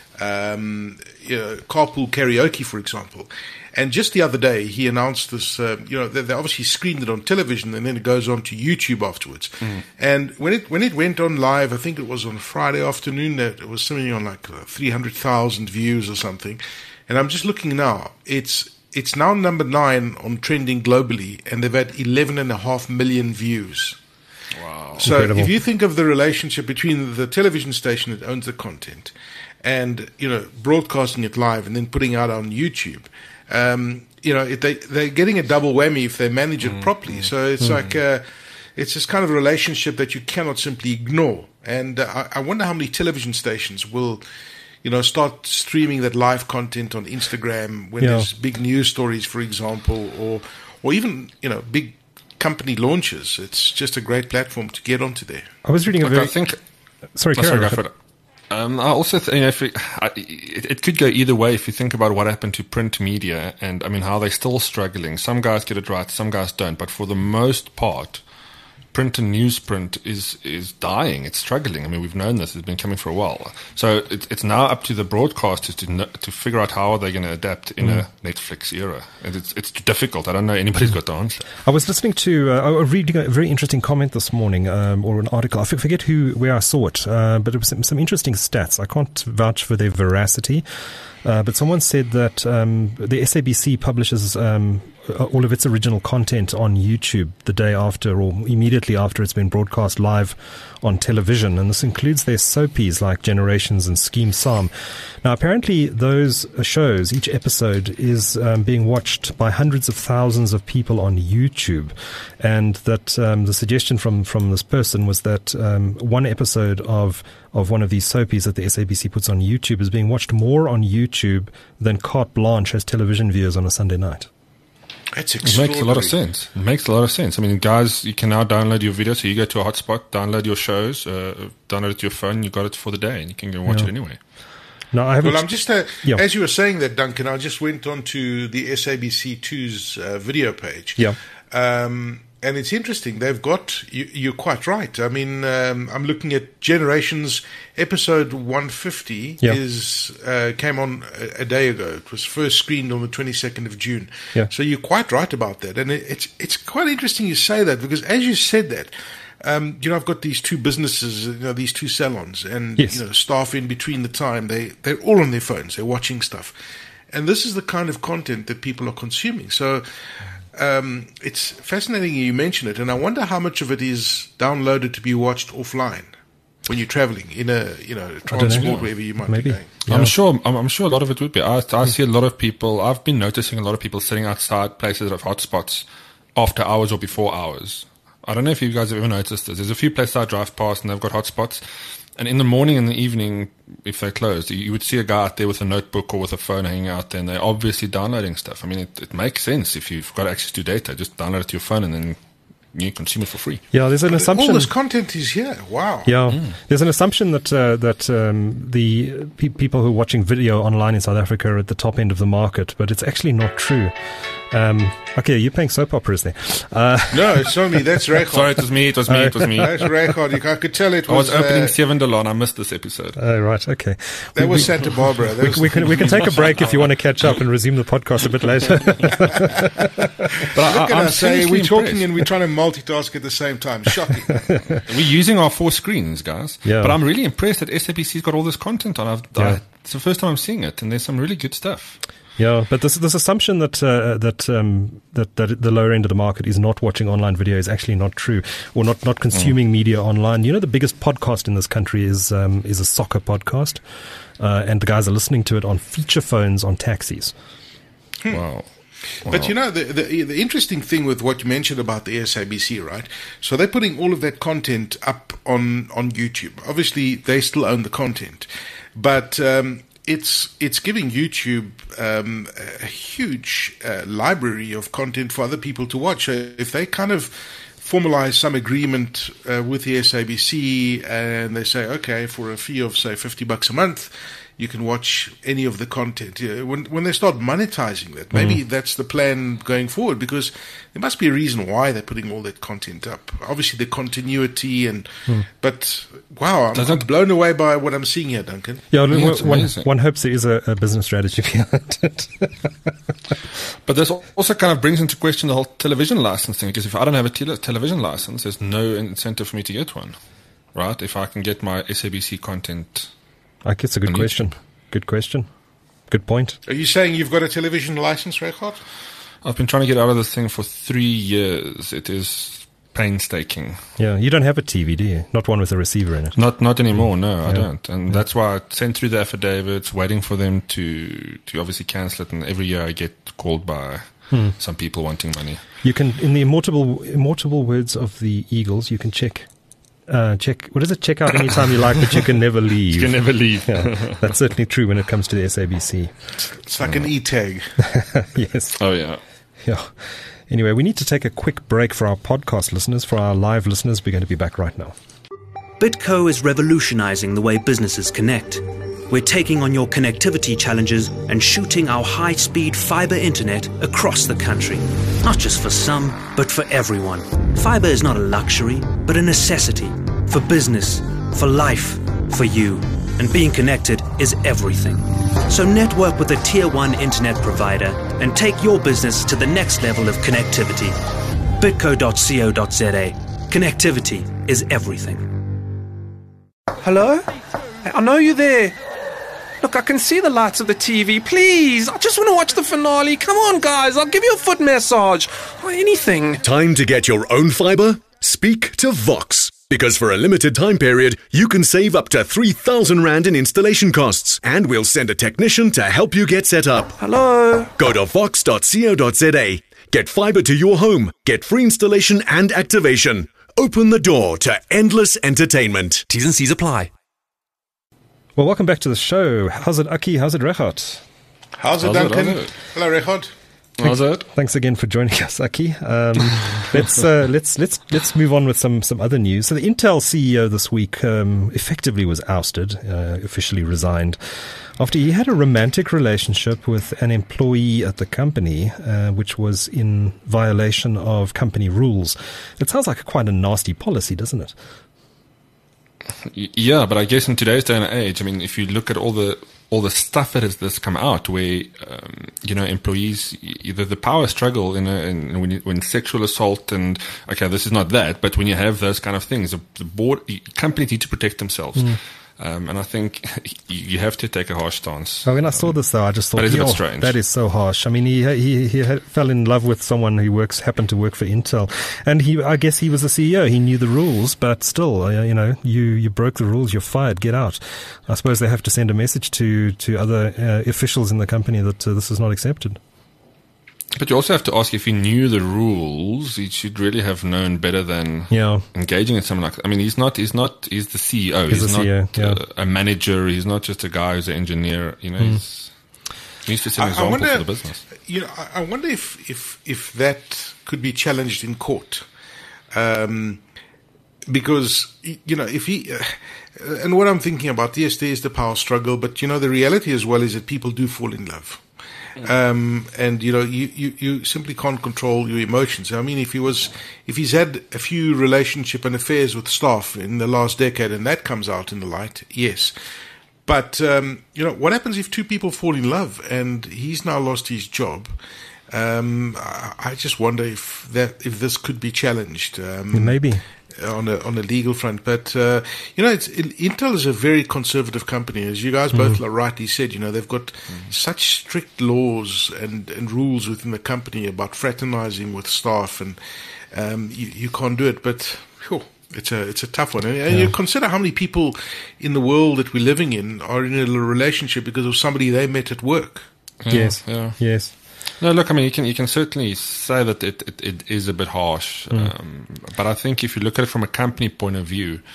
um, you know, carpool karaoke, for example. And just the other day, he announced this. Uh, you know, they, they obviously screened it on television, and then it goes on to YouTube afterwards. Mm. And when it when it went on live, I think it was on Friday afternoon. That it was something on like three hundred thousand views or something. And I'm just looking now. It's It's now number nine on trending globally, and they've had eleven and a half million views. Wow! So Incredible. If you think of the relationship between the television station that owns the content, and you know broadcasting it live and then putting it out on YouTube, um, you know it, they they're getting a double whammy if they manage it mm, properly. Mm, so it's mm. like uh, it's this kind of relationship that you cannot simply ignore. And uh, I, I wonder how many television stations will, you know, start streaming that live content on Instagram when yeah. there's big news stories, for example, or or even, you know, big company launches. It's just a great platform to get onto there. I was reading a Look, very... I think... Sorry, oh, Karen. Sorry, um, I also think, you know, if it, I, it, it could go either way if you think about what happened to print media, and, I mean, how they're still struggling. Some guys get it right, some guys don't. But for the most part, print and newsprint is is dying. It's struggling. I mean, we've known this. It's been coming for a while. So it, it's now up to the broadcasters to know, to figure out how they're going to adapt in mm. a Netflix era. And it's it's difficult. I don't know anybody's got the answer. I was listening to, uh, I was reading a very interesting comment this morning, um, or an article. I forget who where I saw it, uh, but it was some, some interesting stats. I can't vouch for their veracity. Uh, but someone said that um, the S A B C publishes um, all of its original content on YouTube the day after or immediately after it's been broadcast live on television. And this includes their soapies like Generations and Scheme Psalm. Now, apparently those shows, each episode is um, being watched by hundreds of thousands of people on YouTube. And that um, the suggestion from, from this person was that um, one episode of of one of these soapies that the S A B C puts on YouTube is being watched more on YouTube than carte blanche as television viewers on a Sunday night. That's It makes a lot of sense. It makes a lot of sense. I mean, guys, you can now download your video. So you go to a hotspot, download your shows, uh, download it to your phone, you got it for the day, and you can go watch yeah. it anyway. No, I haven't. Well, I'm just, uh, yeah. as you were saying that, Duncan, I just went on to the S A B C two's uh, video page. Yeah. Um, and it's interesting. They've got, you, you're quite right. I mean, um, I'm looking at Generations, episode one fifty yeah. is uh, came on a, a day ago. It was first screened on the twenty-second of June. Yeah. So you're quite right about that. And it, it's it's quite interesting you say that, because as you said that, Um, you know, I've got these two businesses, you know, these two salons, and yes. you know, staff in between the time they they're all on their phones, they're watching stuff, and this is the kind of content that people are consuming. So um, it's fascinating you mention it, and I wonder how much of it is downloaded to be watched offline when you're traveling in a you know transport wherever you might Maybe. be going. Yeah. I'm sure. I'm, I'm sure a lot of it would be. I, I see a lot of people. I've been noticing a lot of people sitting outside places that have hotspots after hours or before hours. I don't know if you guys have ever noticed this. There's a few places I drive past and they've got hotspots. And in the morning and the evening, if they're closed, you would see a guy out there with a notebook or with a phone hanging out there, and they're obviously downloading stuff. I mean, it, it makes sense if you've got access to data. Just download it to your phone and then you consume it for free. Yeah, there's an But assumption. all this content is here. Wow. Yeah, Mm. there's an assumption that uh, that um, the pe- people who are watching video online in South Africa are at the top end of the market, but it's actually not true. Um, okay, you're playing soap operas there. Uh, No, it's not me. That's Record. Sorry, it was me. It was me. It was me. That's Record. I could tell it I was was. opening uh, Seven Delon. I missed this episode. oh, right, okay. that We- was we- Santa Barbara. That We, was we can we can take a break if you want to catch up and resume the podcast a bit later. But I, Look at I'm us, say seriously we're talking impressed. and we're trying to multitask at the same time. Shocking. We're using our four screens, guys. Yeah. But I'm really impressed that S A B C's got all this content on. I've, Yeah. I, it's the first time I'm seeing it, and there's some really good stuff. Yeah, but this this assumption that uh, that um, that that the lower end of the market is not watching online video is actually not true, or not not consuming mm. media online. You know, the biggest podcast in this country is um, is a soccer podcast, uh, and the guys are listening to it on feature phones on taxis. Hmm. Wow. Wow. But you know, the, the the interesting thing with what you mentioned about the S A B C, right? So they're putting all of that content up on, on YouTube. Obviously, they still own the content. But um, it's it's giving YouTube um, a huge uh, library of content for other people to watch. So if they kind of formalize some agreement uh, with the S A B C and they say, okay, for a fee of say fifty bucks a month, you can watch any of the content. Yeah, when when they start monetizing that, maybe mm. that's the plan going forward, because there must be a reason why they're putting all that content up. Obviously, the continuity and, mm. but wow, I'm, I'm blown away by what I'm seeing here, Duncan. Yeah, yeah one, one, one hopes there is a, a business strategy behind it. But this also kind of brings into question the whole television license thing, because if I don't have a tele- television license, there's no incentive for me to get one, right? If I can get my S A B C content. I guess it's a good question. Good question. Good point. Are you saying you've got a television license, Regardt? I've been trying to get out of this thing for three years. It is painstaking. Yeah, you don't have a T V, do you? Not one with a receiver in it. Not not anymore, no, yeah. I don't. And yeah. that's why I sent through the affidavits, waiting for them to, to obviously cancel it. And every year I get called by hmm. some people wanting money. You can, in the immortal, immortal words of the Eagles, you can check Uh, check, what is it? Check out anytime you like, but you can never leave. You can never leave. Yeah, that's certainly true when it comes to the S A B C. It's like an e-tag. Yes. Oh, yeah. Yeah. Anyway, we need to take a quick break for our podcast listeners. For our live listeners, we're going to be back right now. Bitco is revolutionizing the way businesses connect. We're taking on your connectivity challenges and shooting our high-speed fiber internet across the country. Not just for some, but for everyone. Fiber is not a luxury, but a necessity. For business, for life, for you. And being connected is everything. So network with a tier one internet provider and take your business to the next level of connectivity. bitco dot co dot za. Connectivity is everything. Hello? I know you're there. Look, I can see the lights of the T V. Please, I just want to watch the finale. Come on, guys, I'll give you a foot massage or anything. Time to get your own fibre? Speak to Vox. Because for a limited time period, you can save up to three thousand rand in installation costs. And we'll send a technician to help you get set up. Hello? Go to vox dot co dot za. Get fibre to your home. Get free installation and activation. Open the door to endless entertainment. T's and C's apply. Well, welcome back to the show. How's it, Aki? How's it, Regardt? How's it, How's Duncan? it, how's it? Hello, Regardt. How's it? Thanks again for joining us, Aki. Um, let's uh, let's let's let's move on with some some other news. So the Intel C E O this week um, effectively was ousted, uh, officially resigned, after he had a romantic relationship with an employee at the company, uh, which was in violation of company rules. It sounds like a, quite a nasty policy, doesn't it? Yeah, but I guess in today's day and age, I mean, if you look at all the all the stuff that has that's come out, where um, you know employees, either the power struggle in, a, in when, you, when sexual assault and okay, this is not that, but when you have those kind of things, the board companies need to protect themselves. Mm. Um, and I think you have to take a harsh stance. Oh, when I saw this, though, I just thought, that is a bit oh, strange. That is so harsh. I mean, he he he had, fell in love with someone who works happened to work for Intel, and he I guess he was a C E O. He knew the rules, but still, uh, you know, you you broke the rules. You're fired. Get out. I suppose they have to send a message to to other uh, officials in the company that uh, this is not accepted. But you also have to ask, if he knew the rules, he should really have known better than yeah. engaging in someone like that. I mean, he's not, he's not, he's the C E O. He's, he's the not C E O, yeah. a, a manager. He's not just a guy who's an engineer. You know, mm. he's, he needs to set an I, example I wonder, for the business. You know, I, I wonder if, if, if that could be challenged in court. Um, because, you know, if he, uh, and what I'm thinking about, yes, there is the power struggle, but, you know, the reality as well is that people do fall in love. Um, and you know, you, you, you simply can't control your emotions. I mean, if he was, if he's had a few relationship and affairs with staff in the last decade, and that comes out in the light, yes. But um, you know, what happens if two people fall in love and he's now lost his job? Um, I, I just wonder if that, if this could be challenged. Um, Maybe. On a on a legal front, but uh, you know, it's, it, Intel is a very conservative company, as you guys both mm. rightly said. You know, they've got mm. such strict laws and, and rules within the company about fraternizing with staff, and um, you, you can't do it. But whew, it's a it's a tough one, and, and yeah. you consider how many people in the world that we're living in are in a relationship because of somebody they met at work. Yeah, yes, yeah. yes. No, look, I mean, you can you can certainly say that it, it, it is a bit harsh, mm. um, but I think if you look at it from a company point of view,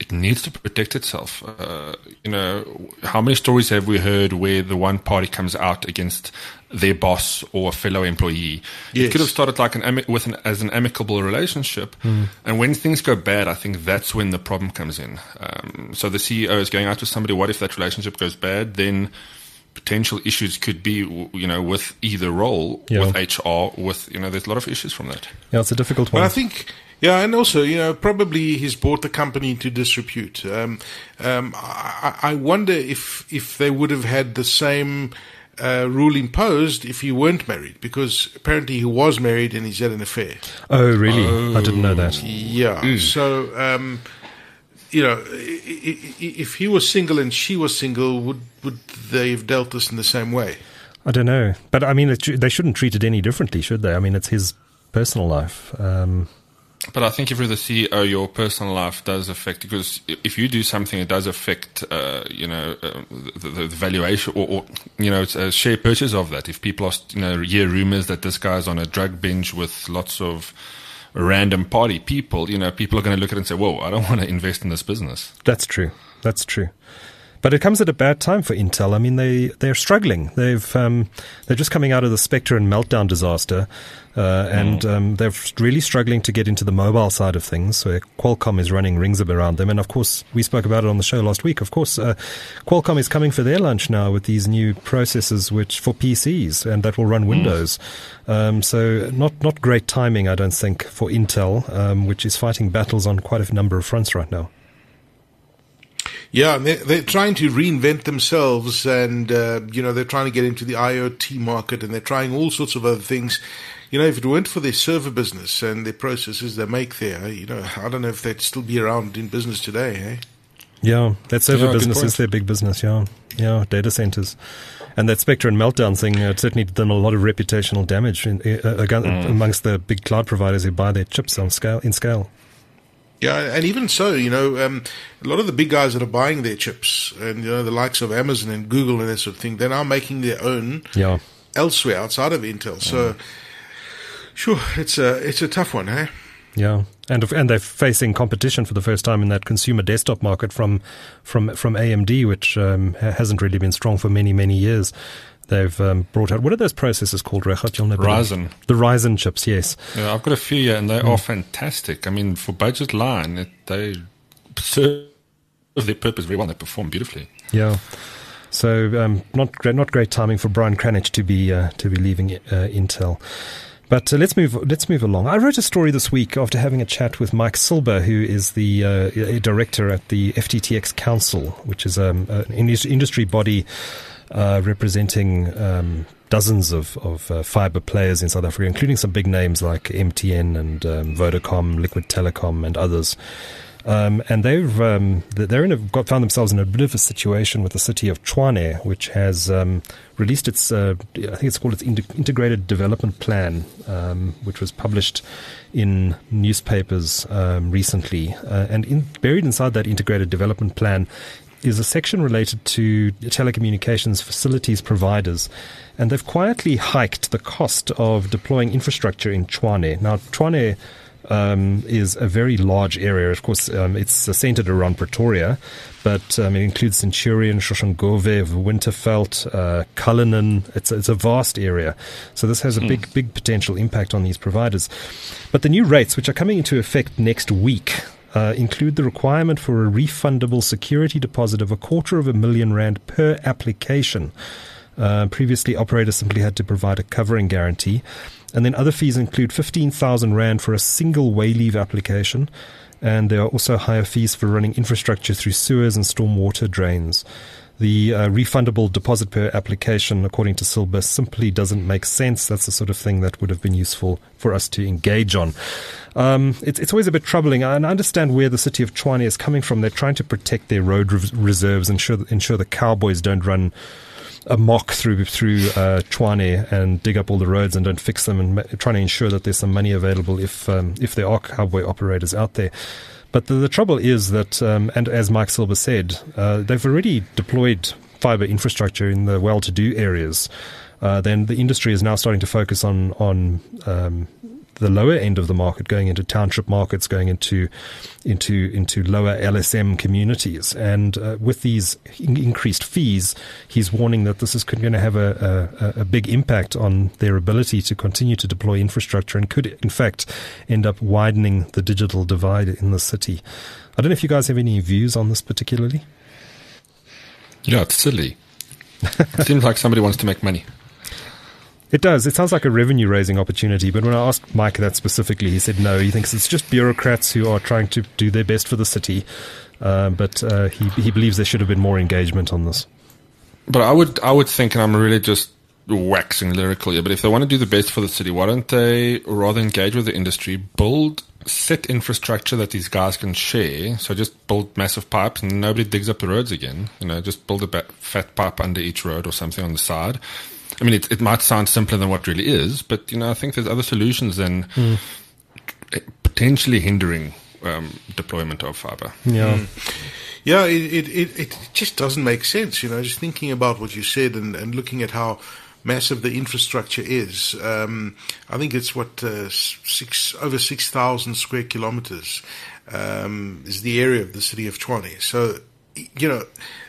it needs to protect itself. Uh, you know, how many stories have we heard where the one party comes out against their boss or a fellow employee? Yes. It could have started like an ami- with an, as an amicable relationship, Mm. and when things go bad, I think that's when the problem comes in. Um, so the C E O is going out to somebody. What if that relationship goes bad? Then potential issues could be, you know, with either role, Yeah. with H R, with, you know, there's a lot of issues from that. Yeah, it's a difficult But one. I think, yeah, and also, you know, probably he's brought the company into disrepute. Um, um, I, I wonder if if they would have had the same uh, rule imposed if he weren't married, because apparently he was married and he's had an affair. Oh, really? I didn't know that. Yeah. So, um, you know, i- i- i- if he was single and she was single, would would they have dealt this in the same way? I don't know. But I mean, it, they shouldn't treat it any differently, should they? I mean, it's his personal life. Um, But I think if you're the C E O, your personal life does affect, because if you do something, it does affect, uh, you know, uh, the, the, the valuation or, or, you know, it's a share purchase of that. If people are, you know, hear rumors that this guy's on a drug binge with lots of random party people, you know, people are going to look at it and say, whoa, I don't want to invest in this business. That's true. That's true. But it comes at a bad time for Intel. I mean, they, they're struggling. They've, um, they're just coming out of the Spectre and Meltdown disaster, uh, and um, they're really struggling to get into the mobile side of things, where Qualcomm is running rings around them. And, of course, we spoke about it on the show last week. Of course, uh, Qualcomm is coming for their lunch now with these new processors which for P Cs, and that will run Windows. Mm. Um, so not, not great timing, I don't think, for Intel, um, which is fighting battles on quite a number of fronts right now. Yeah, and they're, they're trying to reinvent themselves, and uh, you know, they're trying to get into the I O T market, and they're trying all sorts of other things. You know, if it weren't for their server business and their processes they make there, you know, I don't know if they'd still be around in business today. Eh? Yeah, that server Yeah, good business point. is their big business. Yeah, yeah, data centers, and that Spectre and Meltdown thing uh, certainly done a lot of reputational damage in, uh, against, Mm. amongst the big cloud providers who buy their chips on scale in scale. Yeah, and even so, you know, um, a lot of the big guys that are buying their chips, and you know, the likes of Amazon and Google and that sort of thing, they're now making their own Yeah. elsewhere outside of Intel. So, sure, it's a it's a tough one, eh? Yeah, and and they're facing competition for the first time in that consumer desktop market from from from A M D, which um, ha- hasn't really been strong for many many years. They've um, brought out, what are those processors called, Rehat? You'll know better. Ryzen. The Ryzen chips, yes. Yeah, I've got a few here, and they are fantastic. I mean, for budget line, it, they serve their purpose very well. They perform beautifully. Yeah. So um, not great, not great timing for Brian Cranich to be uh, to be leaving uh, Intel. But uh, let's move let's move along. I wrote a story this week after having a chat with Mike Silber, who is the uh, a director at the F T T X Council, which is um, an indus- industry body uh, representing um, dozens of, of uh, fiber players in South Africa, including some big names like M T N and um, Vodacom, Liquid Telecom, and others. Um, and they've um, they're in a, got found themselves in a bit of a situation with the city of Tshwane, which has um, released its uh, I think it's called its in- integrated development plan, um, which was published in newspapers um, recently. Uh, and in, buried inside that integrated development plan is a section related to telecommunications facilities providers. And they've quietly hiked the cost of deploying infrastructure in Tshwane. Now, Tshwane Um, is a very large area. Of course, um, it's uh, centered around Pretoria, but um, it includes Centurion, Shoshongove, Winterveld, uh, Cullinan. It's, it's a vast area. So this has a big, big potential impact on these providers. But the new rates, which are coming into effect next week, uh, include the requirement for a refundable security deposit of a quarter of a million rand per application. Uh, previously, operators simply had to provide a covering guarantee. And then other fees include fifteen thousand rand for a single wayleave application. And there are also higher fees for running infrastructure through sewers and stormwater drains. The uh, refundable deposit per application, according to Silber, simply doesn't make sense. That's the sort of thing that would have been useful for us to engage on. Um, it's, it's always a bit troubling. I understand where the city of Tshwane is coming from. They're trying to protect their road res- reserves, ensure, ensure the cowboys don't run amok through through uh, Tshwane and dig up all the roads and don't fix them, and ma- trying to ensure that there's some money available if um, if there are cowboy operators out there. But the, the trouble is that, um, and as Mike Silber said, uh, they've already deployed fiber infrastructure in the well-to-do areas. Uh, then the industry is now starting to focus on on um, the lower end of the market, going into township markets, going into into into lower L S M communities. And uh, with these in- increased fees, he's warning that this is going to have a, a, a big impact on their ability to continue to deploy infrastructure and could, in fact, end up widening the digital divide in the city. I don't know if you guys have any views on this particularly. Yeah, it's silly. It seems like somebody wants to make money. It does. It sounds like a revenue-raising opportunity, but when I asked Mike that specifically, he said no. He thinks it's just bureaucrats who are trying to do their best for the city, uh, but uh, he he believes there should have been more engagement on this. But I would I would think, and I'm really just waxing lyrical here, but if they want to do the best for the city, why don't they rather engage with the industry, build set infrastructure that these guys can share? So just build massive pipes and nobody digs up the roads again. You know, just build a ba- fat pipe under each road or something on the side. I mean, it, it might sound simpler than what really is, but, you know, I think there's other solutions than mm. potentially hindering um, deployment of fiber. Yeah. Mm. Yeah, it, it, it just doesn't make sense, you know, just thinking about what you said and, and looking at how massive the infrastructure is. Um, I think it's what, uh, six, over six thousand square kilometers um, is the area of the city of Tshwane. So, you know,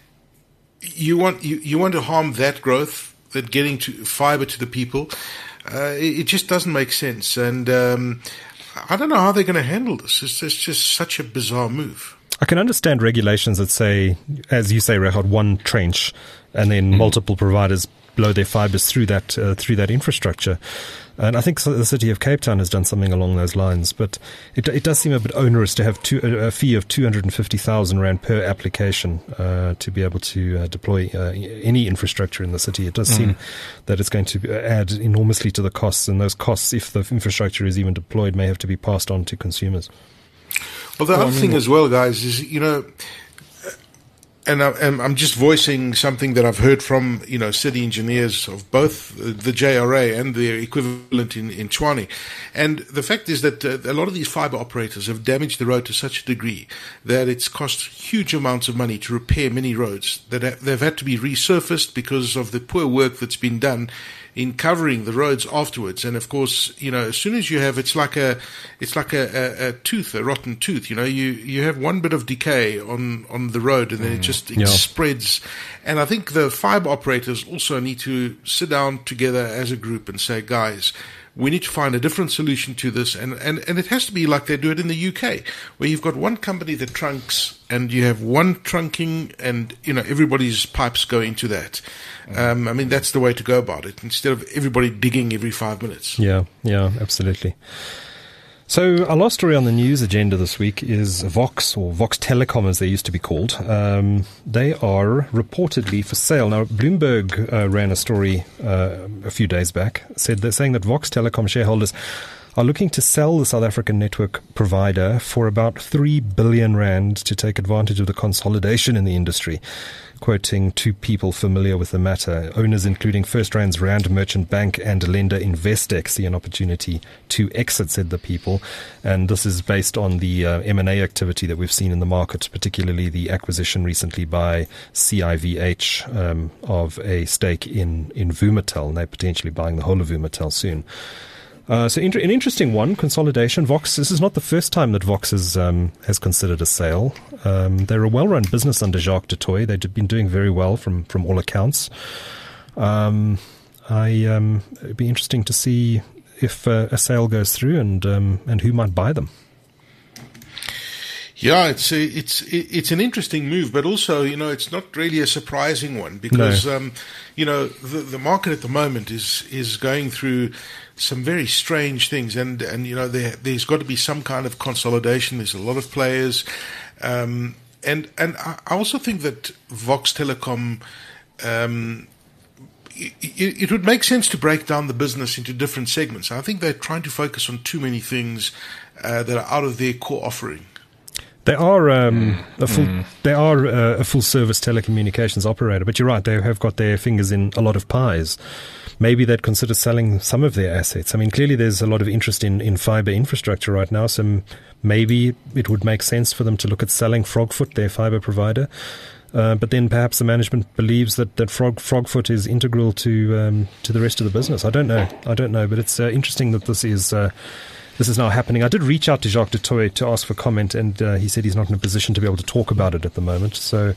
you want, you, you want to harm that growth, that getting to fiber to the people, uh, it, it just doesn't make sense. And um, I don't know how they're going to handle this. It's, it's just such a bizarre move. I can understand regulations that say, as you say, Regardt, one trench and then mm-hmm. multiple providers blow their fibers through that uh, through that infrastructure. And I think the city of Cape Town has done something along those lines. But it, it does seem a bit onerous to have two, a fee of two hundred fifty thousand rand per application uh, to be able to uh, deploy uh, any infrastructure in the city. It does mm. seem that it's going to add enormously to the costs. And those costs, if the infrastructure is even deployed, may have to be passed on to consumers. Well, the well, other I mean, thing as well, guys, is, you know, and I'm just voicing something that I've heard from, you know, city engineers of both the J R A and their equivalent in, in Tshwane. And the fact is that uh, a lot of these fiber operators have damaged the road to such a degree that it's cost huge amounts of money to repair many roads, that they've had to be resurfaced because of the poor work that's been done in covering the roads afterwards. And of course, you know, as soon as you have, it's like a, it's like a, a, a tooth, a rotten tooth. You know, you, you have one bit of decay on, on the road, and then mm, it just it yeah. spreads. And I think the fiber operators also need to sit down together as a group and say, guys, we need to find a different solution to this. And, and, and it has to be like they do it in the U K, where you've got one company that trunks and you have one trunking and, you know, everybody's pipes go into that. Um, I mean, that's the way to go about it, instead of everybody digging every five minutes. Yeah, yeah, absolutely. So our last story on the news agenda this week is Vox, or Vox Telecom as they used to be called. Um, they are reportedly for sale. Now, Bloomberg uh, ran a story uh, a few days back, said they're saying that Vox Telecom shareholders are looking to sell the South African network provider for about three billion rand to take advantage of the consolidation in the industry. Quoting two people familiar with the matter, owners including First Rand's Rand Merchant Bank and lender Investec see an opportunity to exit, said the people. And this is based on the uh, M and A activity that we've seen in the market, particularly the acquisition recently by C I V H um, of a stake in, in Vumatel, and they're potentially buying the whole of Vumatel soon. Uh, so inter- an interesting one, consolidation. Vox, this is not the first time that Vox has, um, has considered a sale. Um, they're a well-run business under Jacques du Toit. They've been doing very well from, from all accounts. Um, I, um, it'd be interesting to see if uh, a sale goes through and, um, and who might buy them. Yeah, it's a, it's it's an interesting move, but also, you know, it's not really a surprising one because, no. um, you know, the the market at the moment is is going through some very strange things, and and you know, there there's got to be some kind of consolidation. There's a lot of players, um, and and I also think that Vox Telecom. Um, It, it would make sense to break down the business into different segments. I think they're trying to focus on too many things uh, that are out of their core offering. They are um, mm. a full. Mm. They are uh, a full-service telecommunications operator, but you're right. They have got their fingers in a lot of pies. Maybe they'd consider selling some of their assets. I mean, clearly there's a lot of interest in, in fiber infrastructure right now, so maybe it would make sense for them to look at selling Frogfoot, their fiber provider. Uh, but then perhaps the management believes that, that Frog Frogfoot is integral to um, to the rest of the business. I don't know. I don't know. But it's uh, interesting that this is uh, this is now happening. I did reach out to Jacques du Toit to ask for comment, and uh, he said he's not in a position to be able to talk about it at the moment. So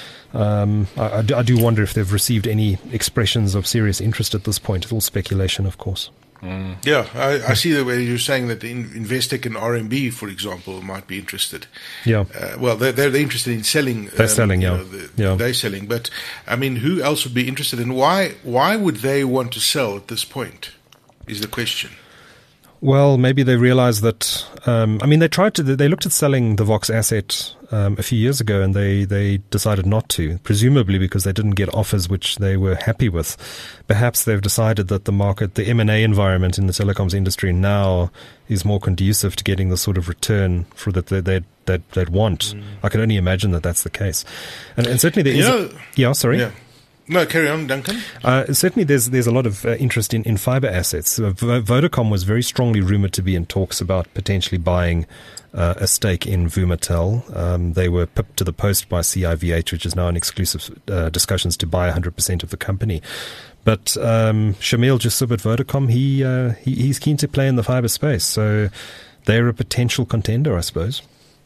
um, I, I, do, I do wonder if they've received any expressions of serious interest at this point. It's all speculation, of course. Mm. Yeah, I, I see the way you're saying that the Investec and R M B, for example, might be interested. Yeah. Uh, well, they're, they're interested in selling. They're um, selling, yeah. You know, the, yeah. They're selling. But, I mean, who else would be interested? And why, why would they want to sell at this point, is the question. Well, maybe they realized that, um, I mean, they tried to, they looked at selling the Vox asset um, a few years ago, and they, they decided not to, presumably because they didn't get offers which they were happy with. Perhaps they've decided that the market, the M and A environment in the telecoms industry now is more conducive to getting the sort of return for that they, they'd, they'd, they'd want. Mm. I can only imagine that that's the case. And, and certainly there you is... know, a, yeah, sorry. Yeah. No, carry on, Duncan. Uh, certainly, there's there's a lot of uh, interest in, in fiber assets. Uh, v- Vodacom was very strongly rumored to be in talks about potentially buying uh, a stake in Vumatel. Um, they were pipped to the post by C I V H, which is now in exclusive uh, discussions to buy one hundred percent of the company. But um, Shamil Joosub at Vodacom, he, uh, he he's keen to play in the fiber space. So they're a potential contender, I suppose.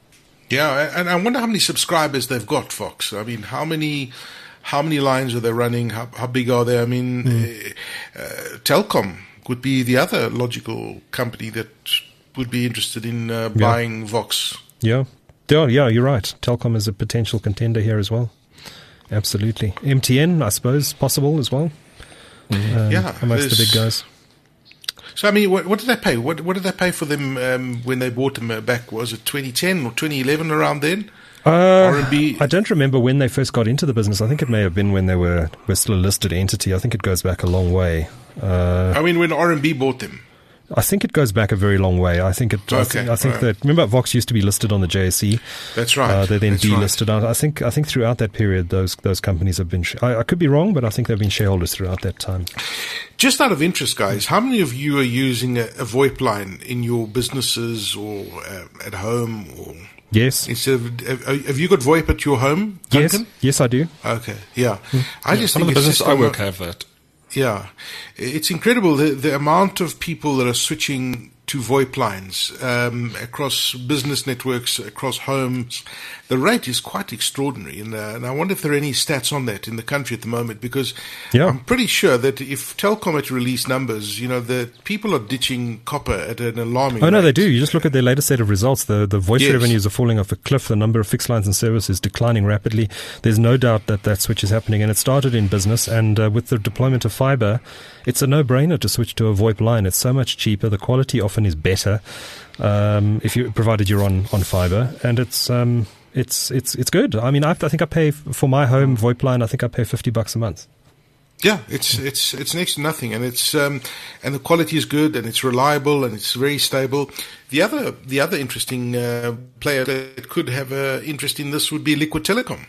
Yeah, and I wonder how many subscribers they've got, Fox. I mean, how many... How many lines are they running? How, how big are they? I mean, mm. uh, uh, Telkom would be the other logical company that would be interested in uh, buying yeah. Vox. Yeah. yeah, yeah, you're right. Telkom is a potential contender here as well. Absolutely. M T N, I suppose, possible as well. Mm. Um, yeah, amongst the big guys. So, I mean, what, what did they pay? What, what did they pay for them um, when they bought them back? Was it twenty ten or twenty eleven around then? Uh, I don't remember when they first got into the business. I think it may have been when they were, were still a listed entity. I think it goes back a long way. Uh, I mean, when R M B bought them? I think it goes back a very long way. I think it. Okay, I think, I think right. that. Remember, Vox used to be listed on the J S E. That's right. Uh, they then That's delisted. right. I think. I think throughout that period, those those companies have been. Sh- I, I could be wrong, but I think they've been shareholders throughout that time. Just out of interest, guys, how many of you are using a, a VoIP line in your businesses or uh, at home or? Yes. Instead of, have you got VoIP at your home, Duncan? Yes, yes, I do. Okay, yeah. Mm. I yeah, just some think of the it's businesses I work have that. Yeah, it's incredible the the amount of people that are switching to VoIP lines um, across business networks, across homes. The rate is quite extraordinary, and, uh, and I wonder if there are any stats on that in the country at the moment, because yeah. I'm pretty sure that if Telkom had released numbers, you know, the people are ditching copper at an alarming Oh, no, rate. they do. You just look at their latest set of results. The the voice Yes. revenues are falling off a cliff. The number of fixed lines and services is declining rapidly. There's no doubt that that switch is happening, and it started in business, and uh, with the deployment of fiber, it's a no-brainer to switch to a VoIP line. It's so much cheaper. The quality often is better um, if you provided you're on, on fiber, and it's um, it's it's it's good. I mean, I, I think I pay for my home VoIP line. I think I pay fifty bucks a month. Yeah, it's it's it's next to nothing, and it's um, and the quality is good, and it's reliable, and it's very stable. The other the other interesting uh, player that could have an interest in this would be Liquid Telecom,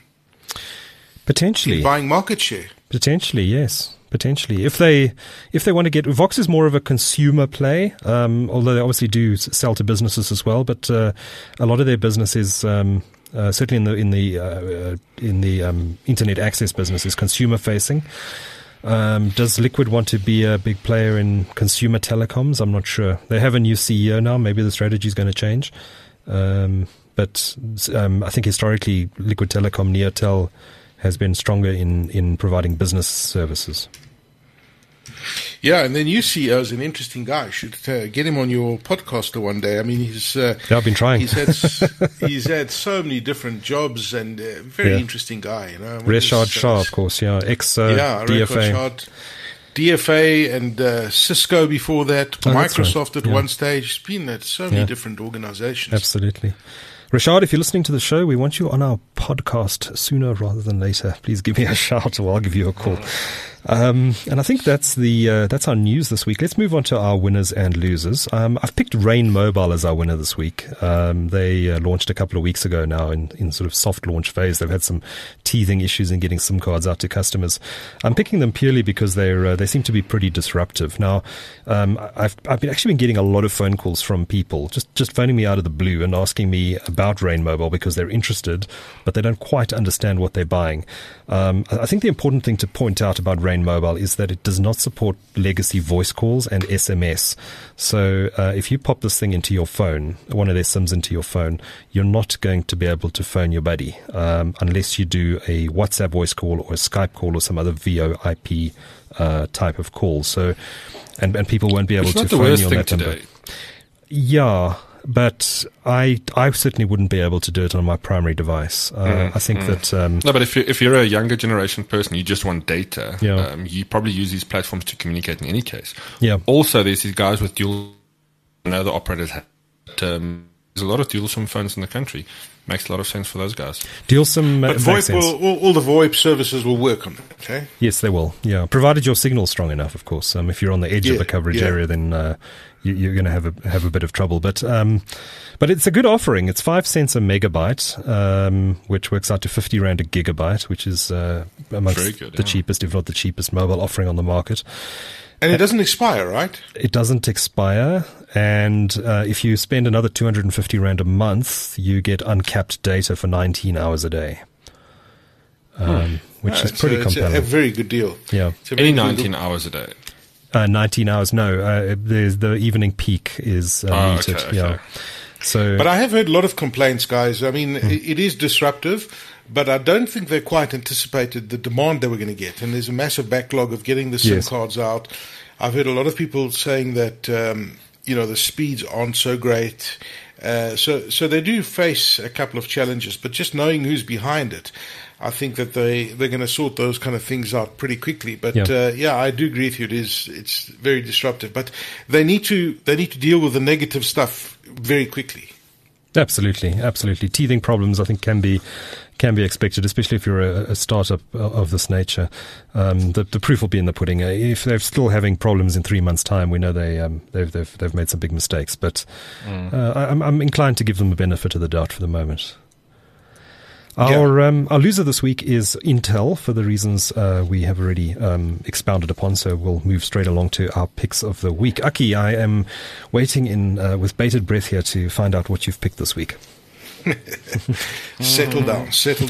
potentially buying market share. Potentially, yes. Potentially, if they if they want to get Vox is more of a consumer play, um, although they obviously do sell to businesses as well. But uh, a lot of their business is um, uh, certainly in the in the uh, in the um, internet access business is consumer facing. Um, does Liquid want to be a big player in consumer telecoms? I'm not sure. They have a new C E O now. Maybe the strategy is going to change. Um, but um, I think historically, Liquid Telecom, Neotel, has been stronger in, in providing business services. Yeah, and the new C E O is an interesting guy. You should uh, get him on your podcaster one day. I mean, he's uh, yeah, I've been trying. He's had he's had so many different jobs, and uh, very yeah. interesting guy. You know, Reshad Shah, of course, yeah, ex uh, yeah, D F A, Reshad, D F A, and uh, Cisco before that. Oh, Microsoft right. at yeah. one stage. He's been at so many yeah. different organizations. Absolutely. Rashad, if you're listening to the show, we want you on our podcast sooner rather than later. Please give me a shout or I'll give you a call. Um, and I think that's the uh, that's our news this week. Let's move on to our winners and losers. Um, I've picked Rain Mobile as our winner this week. Um, they uh, launched a couple of weeks ago now in, in sort of soft launch phase. They've had some teething issues in getting SIM cards out to customers. I'm picking them purely because they're uh, they seem to be pretty disruptive. Now, um, I've I've been actually been getting a lot of phone calls from people just just phoning me out of the blue and asking me about Rain Mobile because they're interested, but they don't quite understand what they're buying. Um, I think the important thing to point out about Rain Mobile is that it does not support legacy voice calls and S M S. So uh, if you pop this thing into your phone, one of their SIMs into your phone, you're not going to be able to phone your buddy um, unless you do a WhatsApp voice call or a Skype call or some other V O I P uh, type of call. So, and, and people won't be able it's to not the phone worst you on thing that number. today. Yeah. But I, I certainly wouldn't be able to do it on my primary device. Uh, Mm, I think mm. that um, No, but if you're, if you're a younger generation person, you just want data, Yeah. um, you probably use these platforms to communicate in any case. Yeah. Also, there's these guys with dual, I know the operators have, um, there's a lot of dual SIM phones in the country. Makes a lot of sense for those guys. dual SIM uh, But makes VoIP sense. will, all, all the VoIP services will work on it, okay? Yes, they will. Yeah, provided your signal's strong enough, of course. Um, if you're on the edge of Yeah, the coverage yeah. area, then uh, you, you're going to have a have a bit of trouble. But um, but it's a good offering. It's five cents a megabyte, um, which works out to fifty rand a gigabyte, which is uh, amongst Very good, the yeah. cheapest, if not the cheapest, mobile offering on the market. And it doesn't expire, right? It doesn't expire, and uh, if you spend another two hundred fifty rand a month, you get uncapped data for nineteen hours a day, um, which Ah, is it's pretty a, it's a, compelling. a very good deal. Yeah. It's a very Any good nineteen deal. hours a day. Uh, nineteen hours, no. Uh, there's the evening peak is uh, Oh, muted. okay, okay. Yeah. So, But I have heard a lot of complaints, guys. I mean, Hmm. it, it is disruptive, but I don't think they quite anticipated the demand they were going to get. And there's a massive backlog of getting the SIM Yes. cards out. I've heard a lot of people saying that, um, you know, the speeds aren't so great. Uh, so, so they do face a couple of challenges, but just knowing who's behind it, I think that they, they're going to sort those kind of things out pretty quickly. But, Yeah. uh, yeah, I do agree with you. It is, it's very disruptive, but they need to, they need to deal with the negative stuff very quickly. absolutely, absolutely, teething problems I think can be can be expected, especially if you're a, a startup of this nature. Um, the, the proof will be in the pudding. Uh, If they're still having problems in three months' time, we know they um, they've, they've they've made some big mistakes. But uh, I- I'm I'm inclined to give them the benefit of the doubt for the moment. Our um, our loser this week is Intel for the reasons uh, we have already um, expounded upon. So we'll move straight along to our picks of the week. Aki, I am waiting in uh, with bated breath here to find out what you've picked this week. Settle down, settle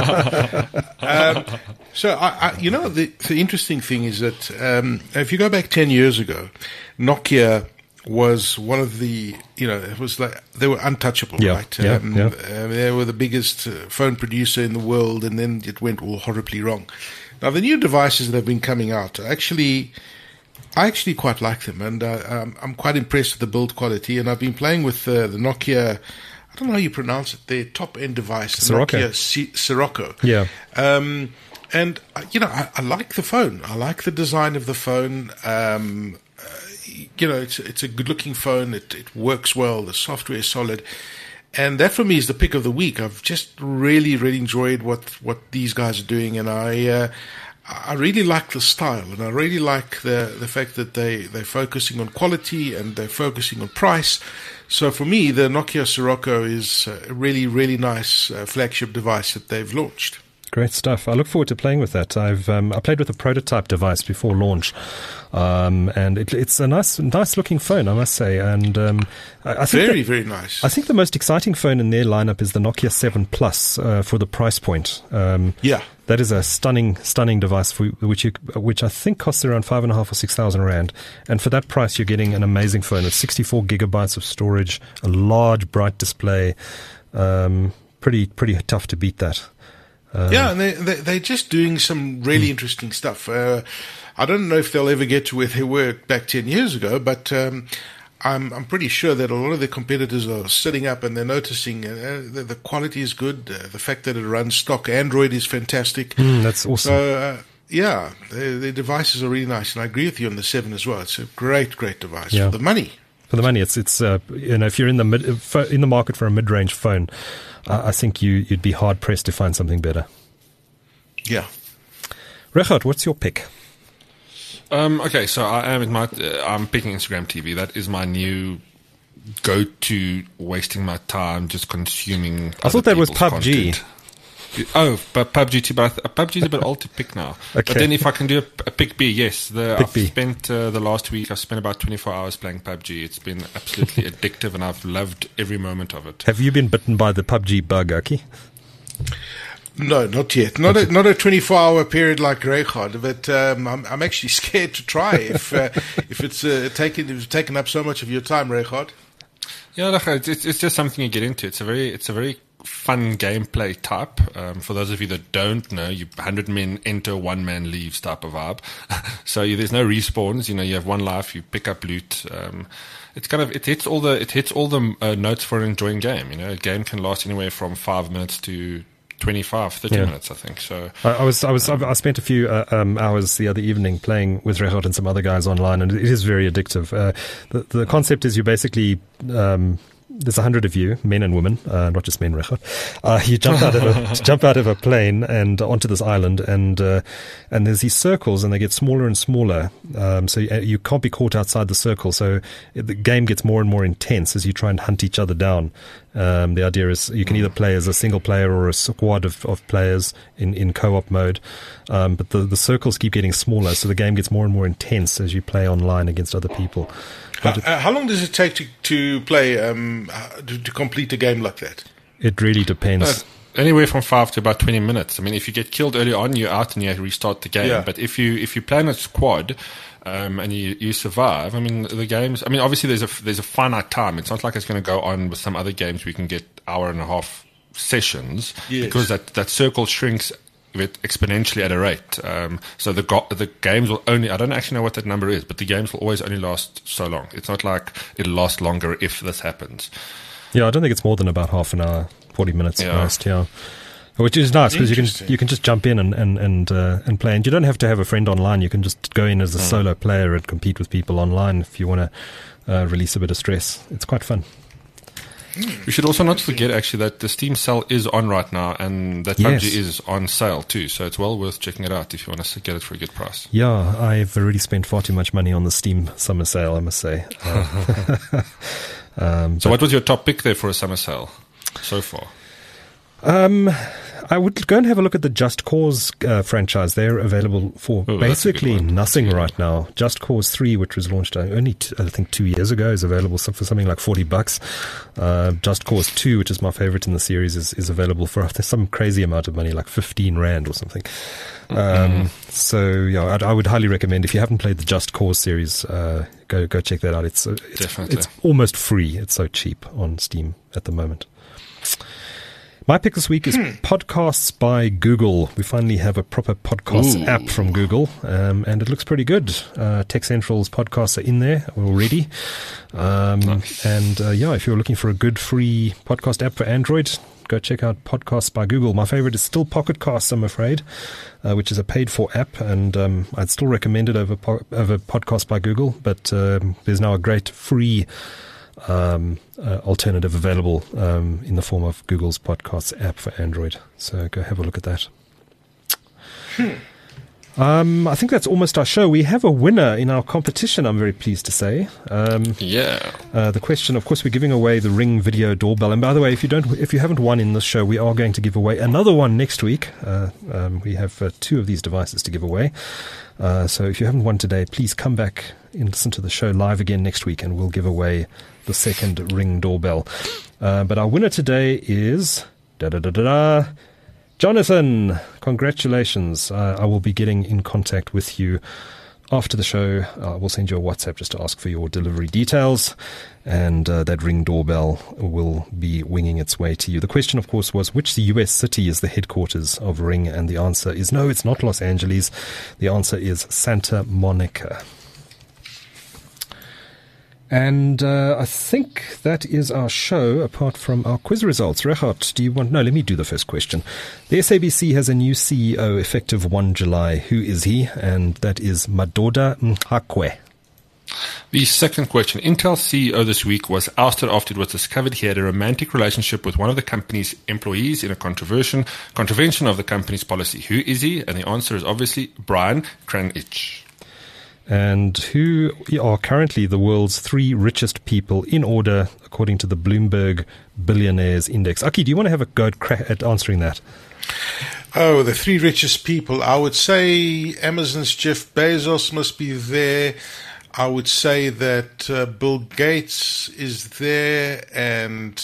down. um, so, I, I, you know, the, the interesting thing is that um, if you go back ten years ago, Nokia was one of the, you know, it was like they were untouchable, Yeah, right? yeah, um, yeah. Uh, they were the biggest uh, phone producer in the world, and then it went all horribly wrong. Now, the new devices that have been coming out are actually. I actually quite like them, and uh, um, I'm quite impressed with the build quality. And I've been playing with uh, the Nokia, I don't know how you pronounce it, their top-end device, the Sirocco. Nokia C- Sirocco. Yeah. Um, and, uh, you know, I, I like the phone. I like the design of the phone. Um, uh, you know, it's, it's a good-looking phone. It, it works well. The software is solid. And that, for me, is the pick of the week. I've just really, really enjoyed what, what these guys are doing, and I... Uh, I really like the style, and I really like the the fact that they, they're focusing on quality and they're focusing on price. So for me, the Nokia Sirocco is a really, really nice uh, flagship device that they've launched. Great stuff. I look forward to playing with that. I've um, I played with a prototype device before launch, um, and it, it's a nice, nice looking phone, I must say. And um, I, I think Very, that, very nice. I think the most exciting phone in their lineup is the Nokia seven Plus uh, for the price point. Um, Yeah. That is a stunning, stunning device for which you, which I think costs around five and a half or six thousand rand. And for that price, you're getting an amazing phone with sixty-four gigabytes of storage, a large, bright display. Um, pretty, pretty tough to beat that. Um, Yeah, and they, they, they're just doing some really interesting stuff. Uh, I don't know if they'll ever get to where they were back ten years ago, but um, I'm I'm pretty sure that a lot of their competitors are sitting up and they're noticing uh, the, the quality is good. Uh, the fact that it runs stock Android is fantastic. Mm, that's awesome. So, uh, yeah, their, their devices are really nice. And I agree with you on the seven as well. It's a great, great device Yeah. for the money. For the money, it's it's uh, you know, if you're in the mid, in the market for a mid-range phone, uh, I think you you'd be hard pressed to find something better. Yeah. Regardt, what's your pick? Um, okay, so I am in my. Uh, I'm picking Instagram T V. That is my new go-to. Wasting my time just consuming. I thought that was P U B G. Content. Oh, but P U B G too. But P U B G is a bit old to pick now. Okay. But then, if I can do a, a pick B, yes. The, Pick I've B. spent uh, the last week. I've spent about twenty-four hours playing P U B G. It's been absolutely addictive, and I've loved every moment of it. Have you been bitten by the P U B G bug, Aki? No, not yet. Not a, not a twenty-four hour period like Reinhard, but um, I'm, I'm actually scared to try if uh, if it's uh, taken if it's taken up so much of your time, Reinhard. Yeah, look, it's, it's just something you get into. It's a very, it's a very fun gameplay type. Um, for those of you that don't know, you hundred men enter, one man leaves type of vibe. So you, there's no respawns. You know, you have one life. You pick up loot. Um, it's kind of it hits all the it hits all the uh, notes for an enjoying game. You know, a game can last anywhere from five minutes to twenty-five, thirty Yeah. minutes, I think. So I, I was, I was, I spent a few uh, um, hours the other evening playing with Rehot and some other guys online, and it is very addictive. Uh, the, the concept is you basically, um, there's a hundred of you, men and women, uh, not just men, Rehot. Uh, you jump out of a jump out of a plane and onto this island, and uh, and there's these circles, and they get smaller and smaller. Um, so you, you can't be caught outside the circle. So the game gets more and more intense as you try and hunt each other down. Um, the idea is you can either play as a single player or a squad of, of players in, in co-op mode. Um, but the, the circles keep getting smaller, so the game gets more and more intense as you play online against other people. How, uh, how long does it take to, to play, um, to, to complete a game like that? It really depends. Uh, anywhere from five to about twenty minutes. I mean, if you get killed early on, you're out and you have to restart the game. Yeah. But if you if you play in a squad um, and you, you survive, I mean, the games. I mean, obviously there's a there's a finite time. It's not like it's going to go on with some other games. We can get hour and a half sessions Yes. because that that circle shrinks it exponentially at a rate. Um, so the go- the games will only. I don't actually know what that number is, but the games will always only last so long. It's not like it'll last longer if this happens. Yeah, I don't think it's more than about half an hour, forty minutes Yeah. at most. Yeah, which is nice because you can Interesting. you can just jump in and and and, uh, and play, and you don't have to have a friend online. You can just go in as a solo player and compete with people online if you want to uh, release a bit of stress. It's quite fun. We should also not forget, actually, that the Steam sale is on right now, and that Yes. P U B G is on sale too. So it's well worth checking it out if you want to get it for a good price. Yeah, I've already spent far too much money on the Steam summer sale, I must say. Uh, um, So what was your top pick there for a summer sale so far? Um, I would go and have a look at the Just Cause uh, franchise. They're available for Oh, that's a good basically one. nothing right now. Just Cause three, which was launched uh, only t- I think two years ago, is available so- for something like forty bucks. Uh, Just Cause two, which is my favorite in the series, is, is available for some crazy amount of money, like fifteen rand or something. Um, so yeah, I'd, I would highly recommend, if you haven't played the Just Cause series, uh, go go check that out. It's uh, it's, Definitely. it's almost free. It's so cheap on Steam at the moment. My pick this week is Podcasts by Google. We finally have a proper podcast Ooh. app from Google, um, and it looks pretty good. Uh, Tech Central's podcasts are in there already. Um, Nice. And uh, yeah, if you're looking for a good free podcast app for Android, go check out Podcasts by Google. My favorite is still Pocket Casts, I'm afraid, uh, which is a paid-for app, and um, I'd still recommend it over, po- over Podcasts by Google, but um, there's now a great free Um, uh, alternative available um, in the form of Google's Podcasts app for Android. So go have a look at that. Um, I think that's almost our show. We have a winner in our competition, I'm very pleased to say. Um, Yeah. uh, the question, of course, we're giving away the Ring video doorbell. And by the way, if you don't, if you haven't won in this show, we are going to give away another one next week. Uh, um, we have uh, two of these devices to give away. Uh, so if you haven't won today, please come back and listen to the show live again next week, and we'll give away the second Ring doorbell. Uh, but our winner today is da da da da da. Jonathan, congratulations. Uh, I will be getting in contact with you after the show. Uh, we'll send you a WhatsApp just to ask for your delivery details, and uh, that Ring doorbell will be winging its way to you. The question, of course, was which U S city is the headquarters of Ring, and the answer is no, it's not Los Angeles. The answer is Santa Monica. And uh, I think that is our show, apart from our quiz results. Rehat, do you want... No, let me do the first question. The S A B C has a new C E O effective the first of July. Who is he? And that is Madoda Mxakwe. The second question. Intel C E O this week was ousted after it was discovered he had a romantic relationship with one of the company's employees in a controversial contravention of the company's policy. Who is he? And the answer is obviously Brian Kranich. and who are currently the world's three richest people in order, according to the Bloomberg Billionaires Index. Aki, do you want to have a go at, crack at answering that? Oh, the three richest people. I would say Amazon's Jeff Bezos must be there. I would say that uh, Bill Gates is there, and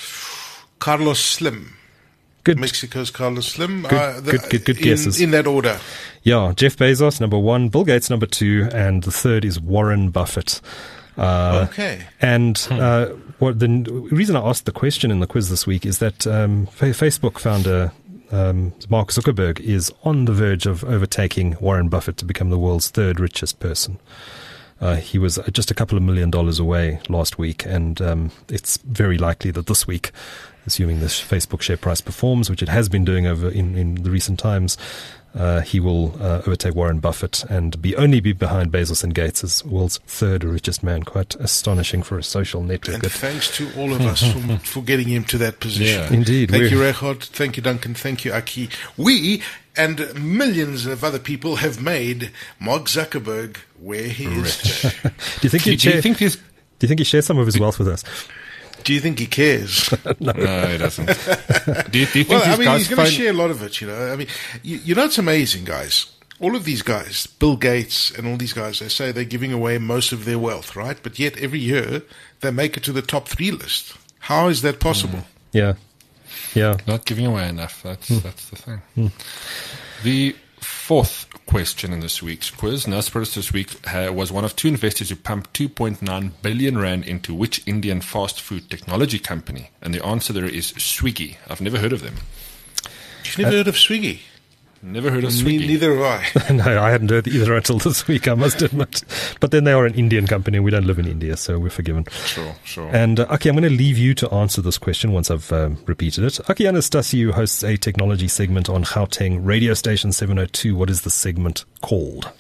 Carlos Slim. Good. Mexico's Carlos Slim. Good, uh, the, good, good, good in, guesses. In that order. Yeah, Jeff Bezos, number one, Bill Gates, number two, and the third is Warren Buffett. Uh, okay. And uh, what the reason I asked the question in the quiz this week is that um, Facebook founder um, Mark Zuckerberg is on the verge of overtaking Warren Buffett to become the world's third richest person. Uh, he was just a couple of million dollars away last week, and um, it's very likely that this week, assuming the Facebook share price performs, which it has been doing over in, in the recent times, uh, he will uh, overtake Warren Buffett and be only be behind Bezos and Gates as world's third richest man. Quite astonishing for a social network. And thanks to all of us for, for getting him to that position. Yeah. Indeed. Thank We're- you, Rechard. Thank you, Duncan. Thank you, Aki. We and millions of other people have made Mark Zuckerberg where he is today. Do you think Do, he do you share, think there's... do you think he shares some of his wealth with us? Do you think he cares? No, he doesn't. do, you, do you think Well, these I mean, guys he's going to find... share a lot of it, you know. I mean, you, you know, it's amazing, guys. All of these guys, Bill Gates and all these guys, they say they're giving away most of their wealth, right? But yet every year they make it to the top three list. How is that possible? Mm. Yeah. Yeah. Not giving away enough. That's that's the thing. The fourth question in this week's quiz, Naspers this week uh, was one of two investors who pumped two point nine billion rand into which Indian fast food technology company? And the answer there is Swiggy. I've never heard of them. You've never heard of Swiggy? Never heard of Me, Swiggy. neither have I. No, I hadn't heard either until this week, I must admit. But then they are an Indian company. We don't live in India, so we're forgiven. Sure, sure. And uh, Aki, I'm going to leave you to answer this question once I've um, repeated it. Aki Anastasiou hosts a technology segment on Gauteng radio station seven oh two. What is the segment called?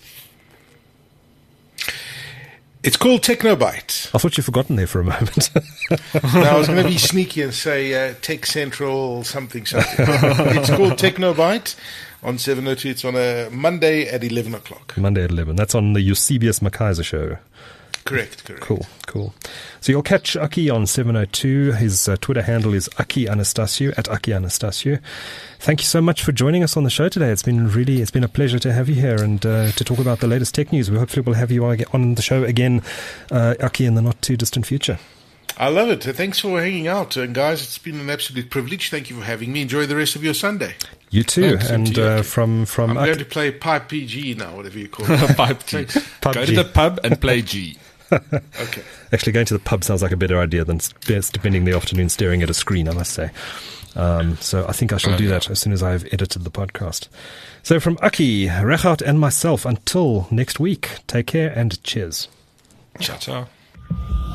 It's called Technobyte. I thought you'd forgotten there for a moment. Now, I was going to be sneaky and say uh, Tech Central something something. It's called Technobyte on seven oh two. It's on a Monday at eleven o'clock. Monday at eleven. That's on the Eusebius Makaiser show. Correct, correct. Cool, cool. So you'll catch Aki on seven oh two. His uh, Twitter handle is Aki Anastasiou, at Aki Anastasiou. Thank you so much for joining us on the show today. It's been really, it's been a pleasure to have you here and uh, to talk about the latest tech news. We hopefully will have you on the show again, uh, Aki, in the not too distant future. I love it. Thanks for hanging out. And guys, it's been an absolute privilege. Thank you for having me. Enjoy the rest of your Sunday. You too. Thanks, and and to you, uh, Aki. from, from I'm Aki, going to play Pipe P G now, whatever you call it. Pipe G. Pub Go G. to the pub and play G. Okay. Actually, going to the pub sounds like a better idea than sp- spending the afternoon staring at a screen, I must say. Um, so I think I shall Oh, do yeah. that as soon as I've edited the podcast. So from Aki, Rechard, and myself, until next week, take care and cheers. Ciao, ciao.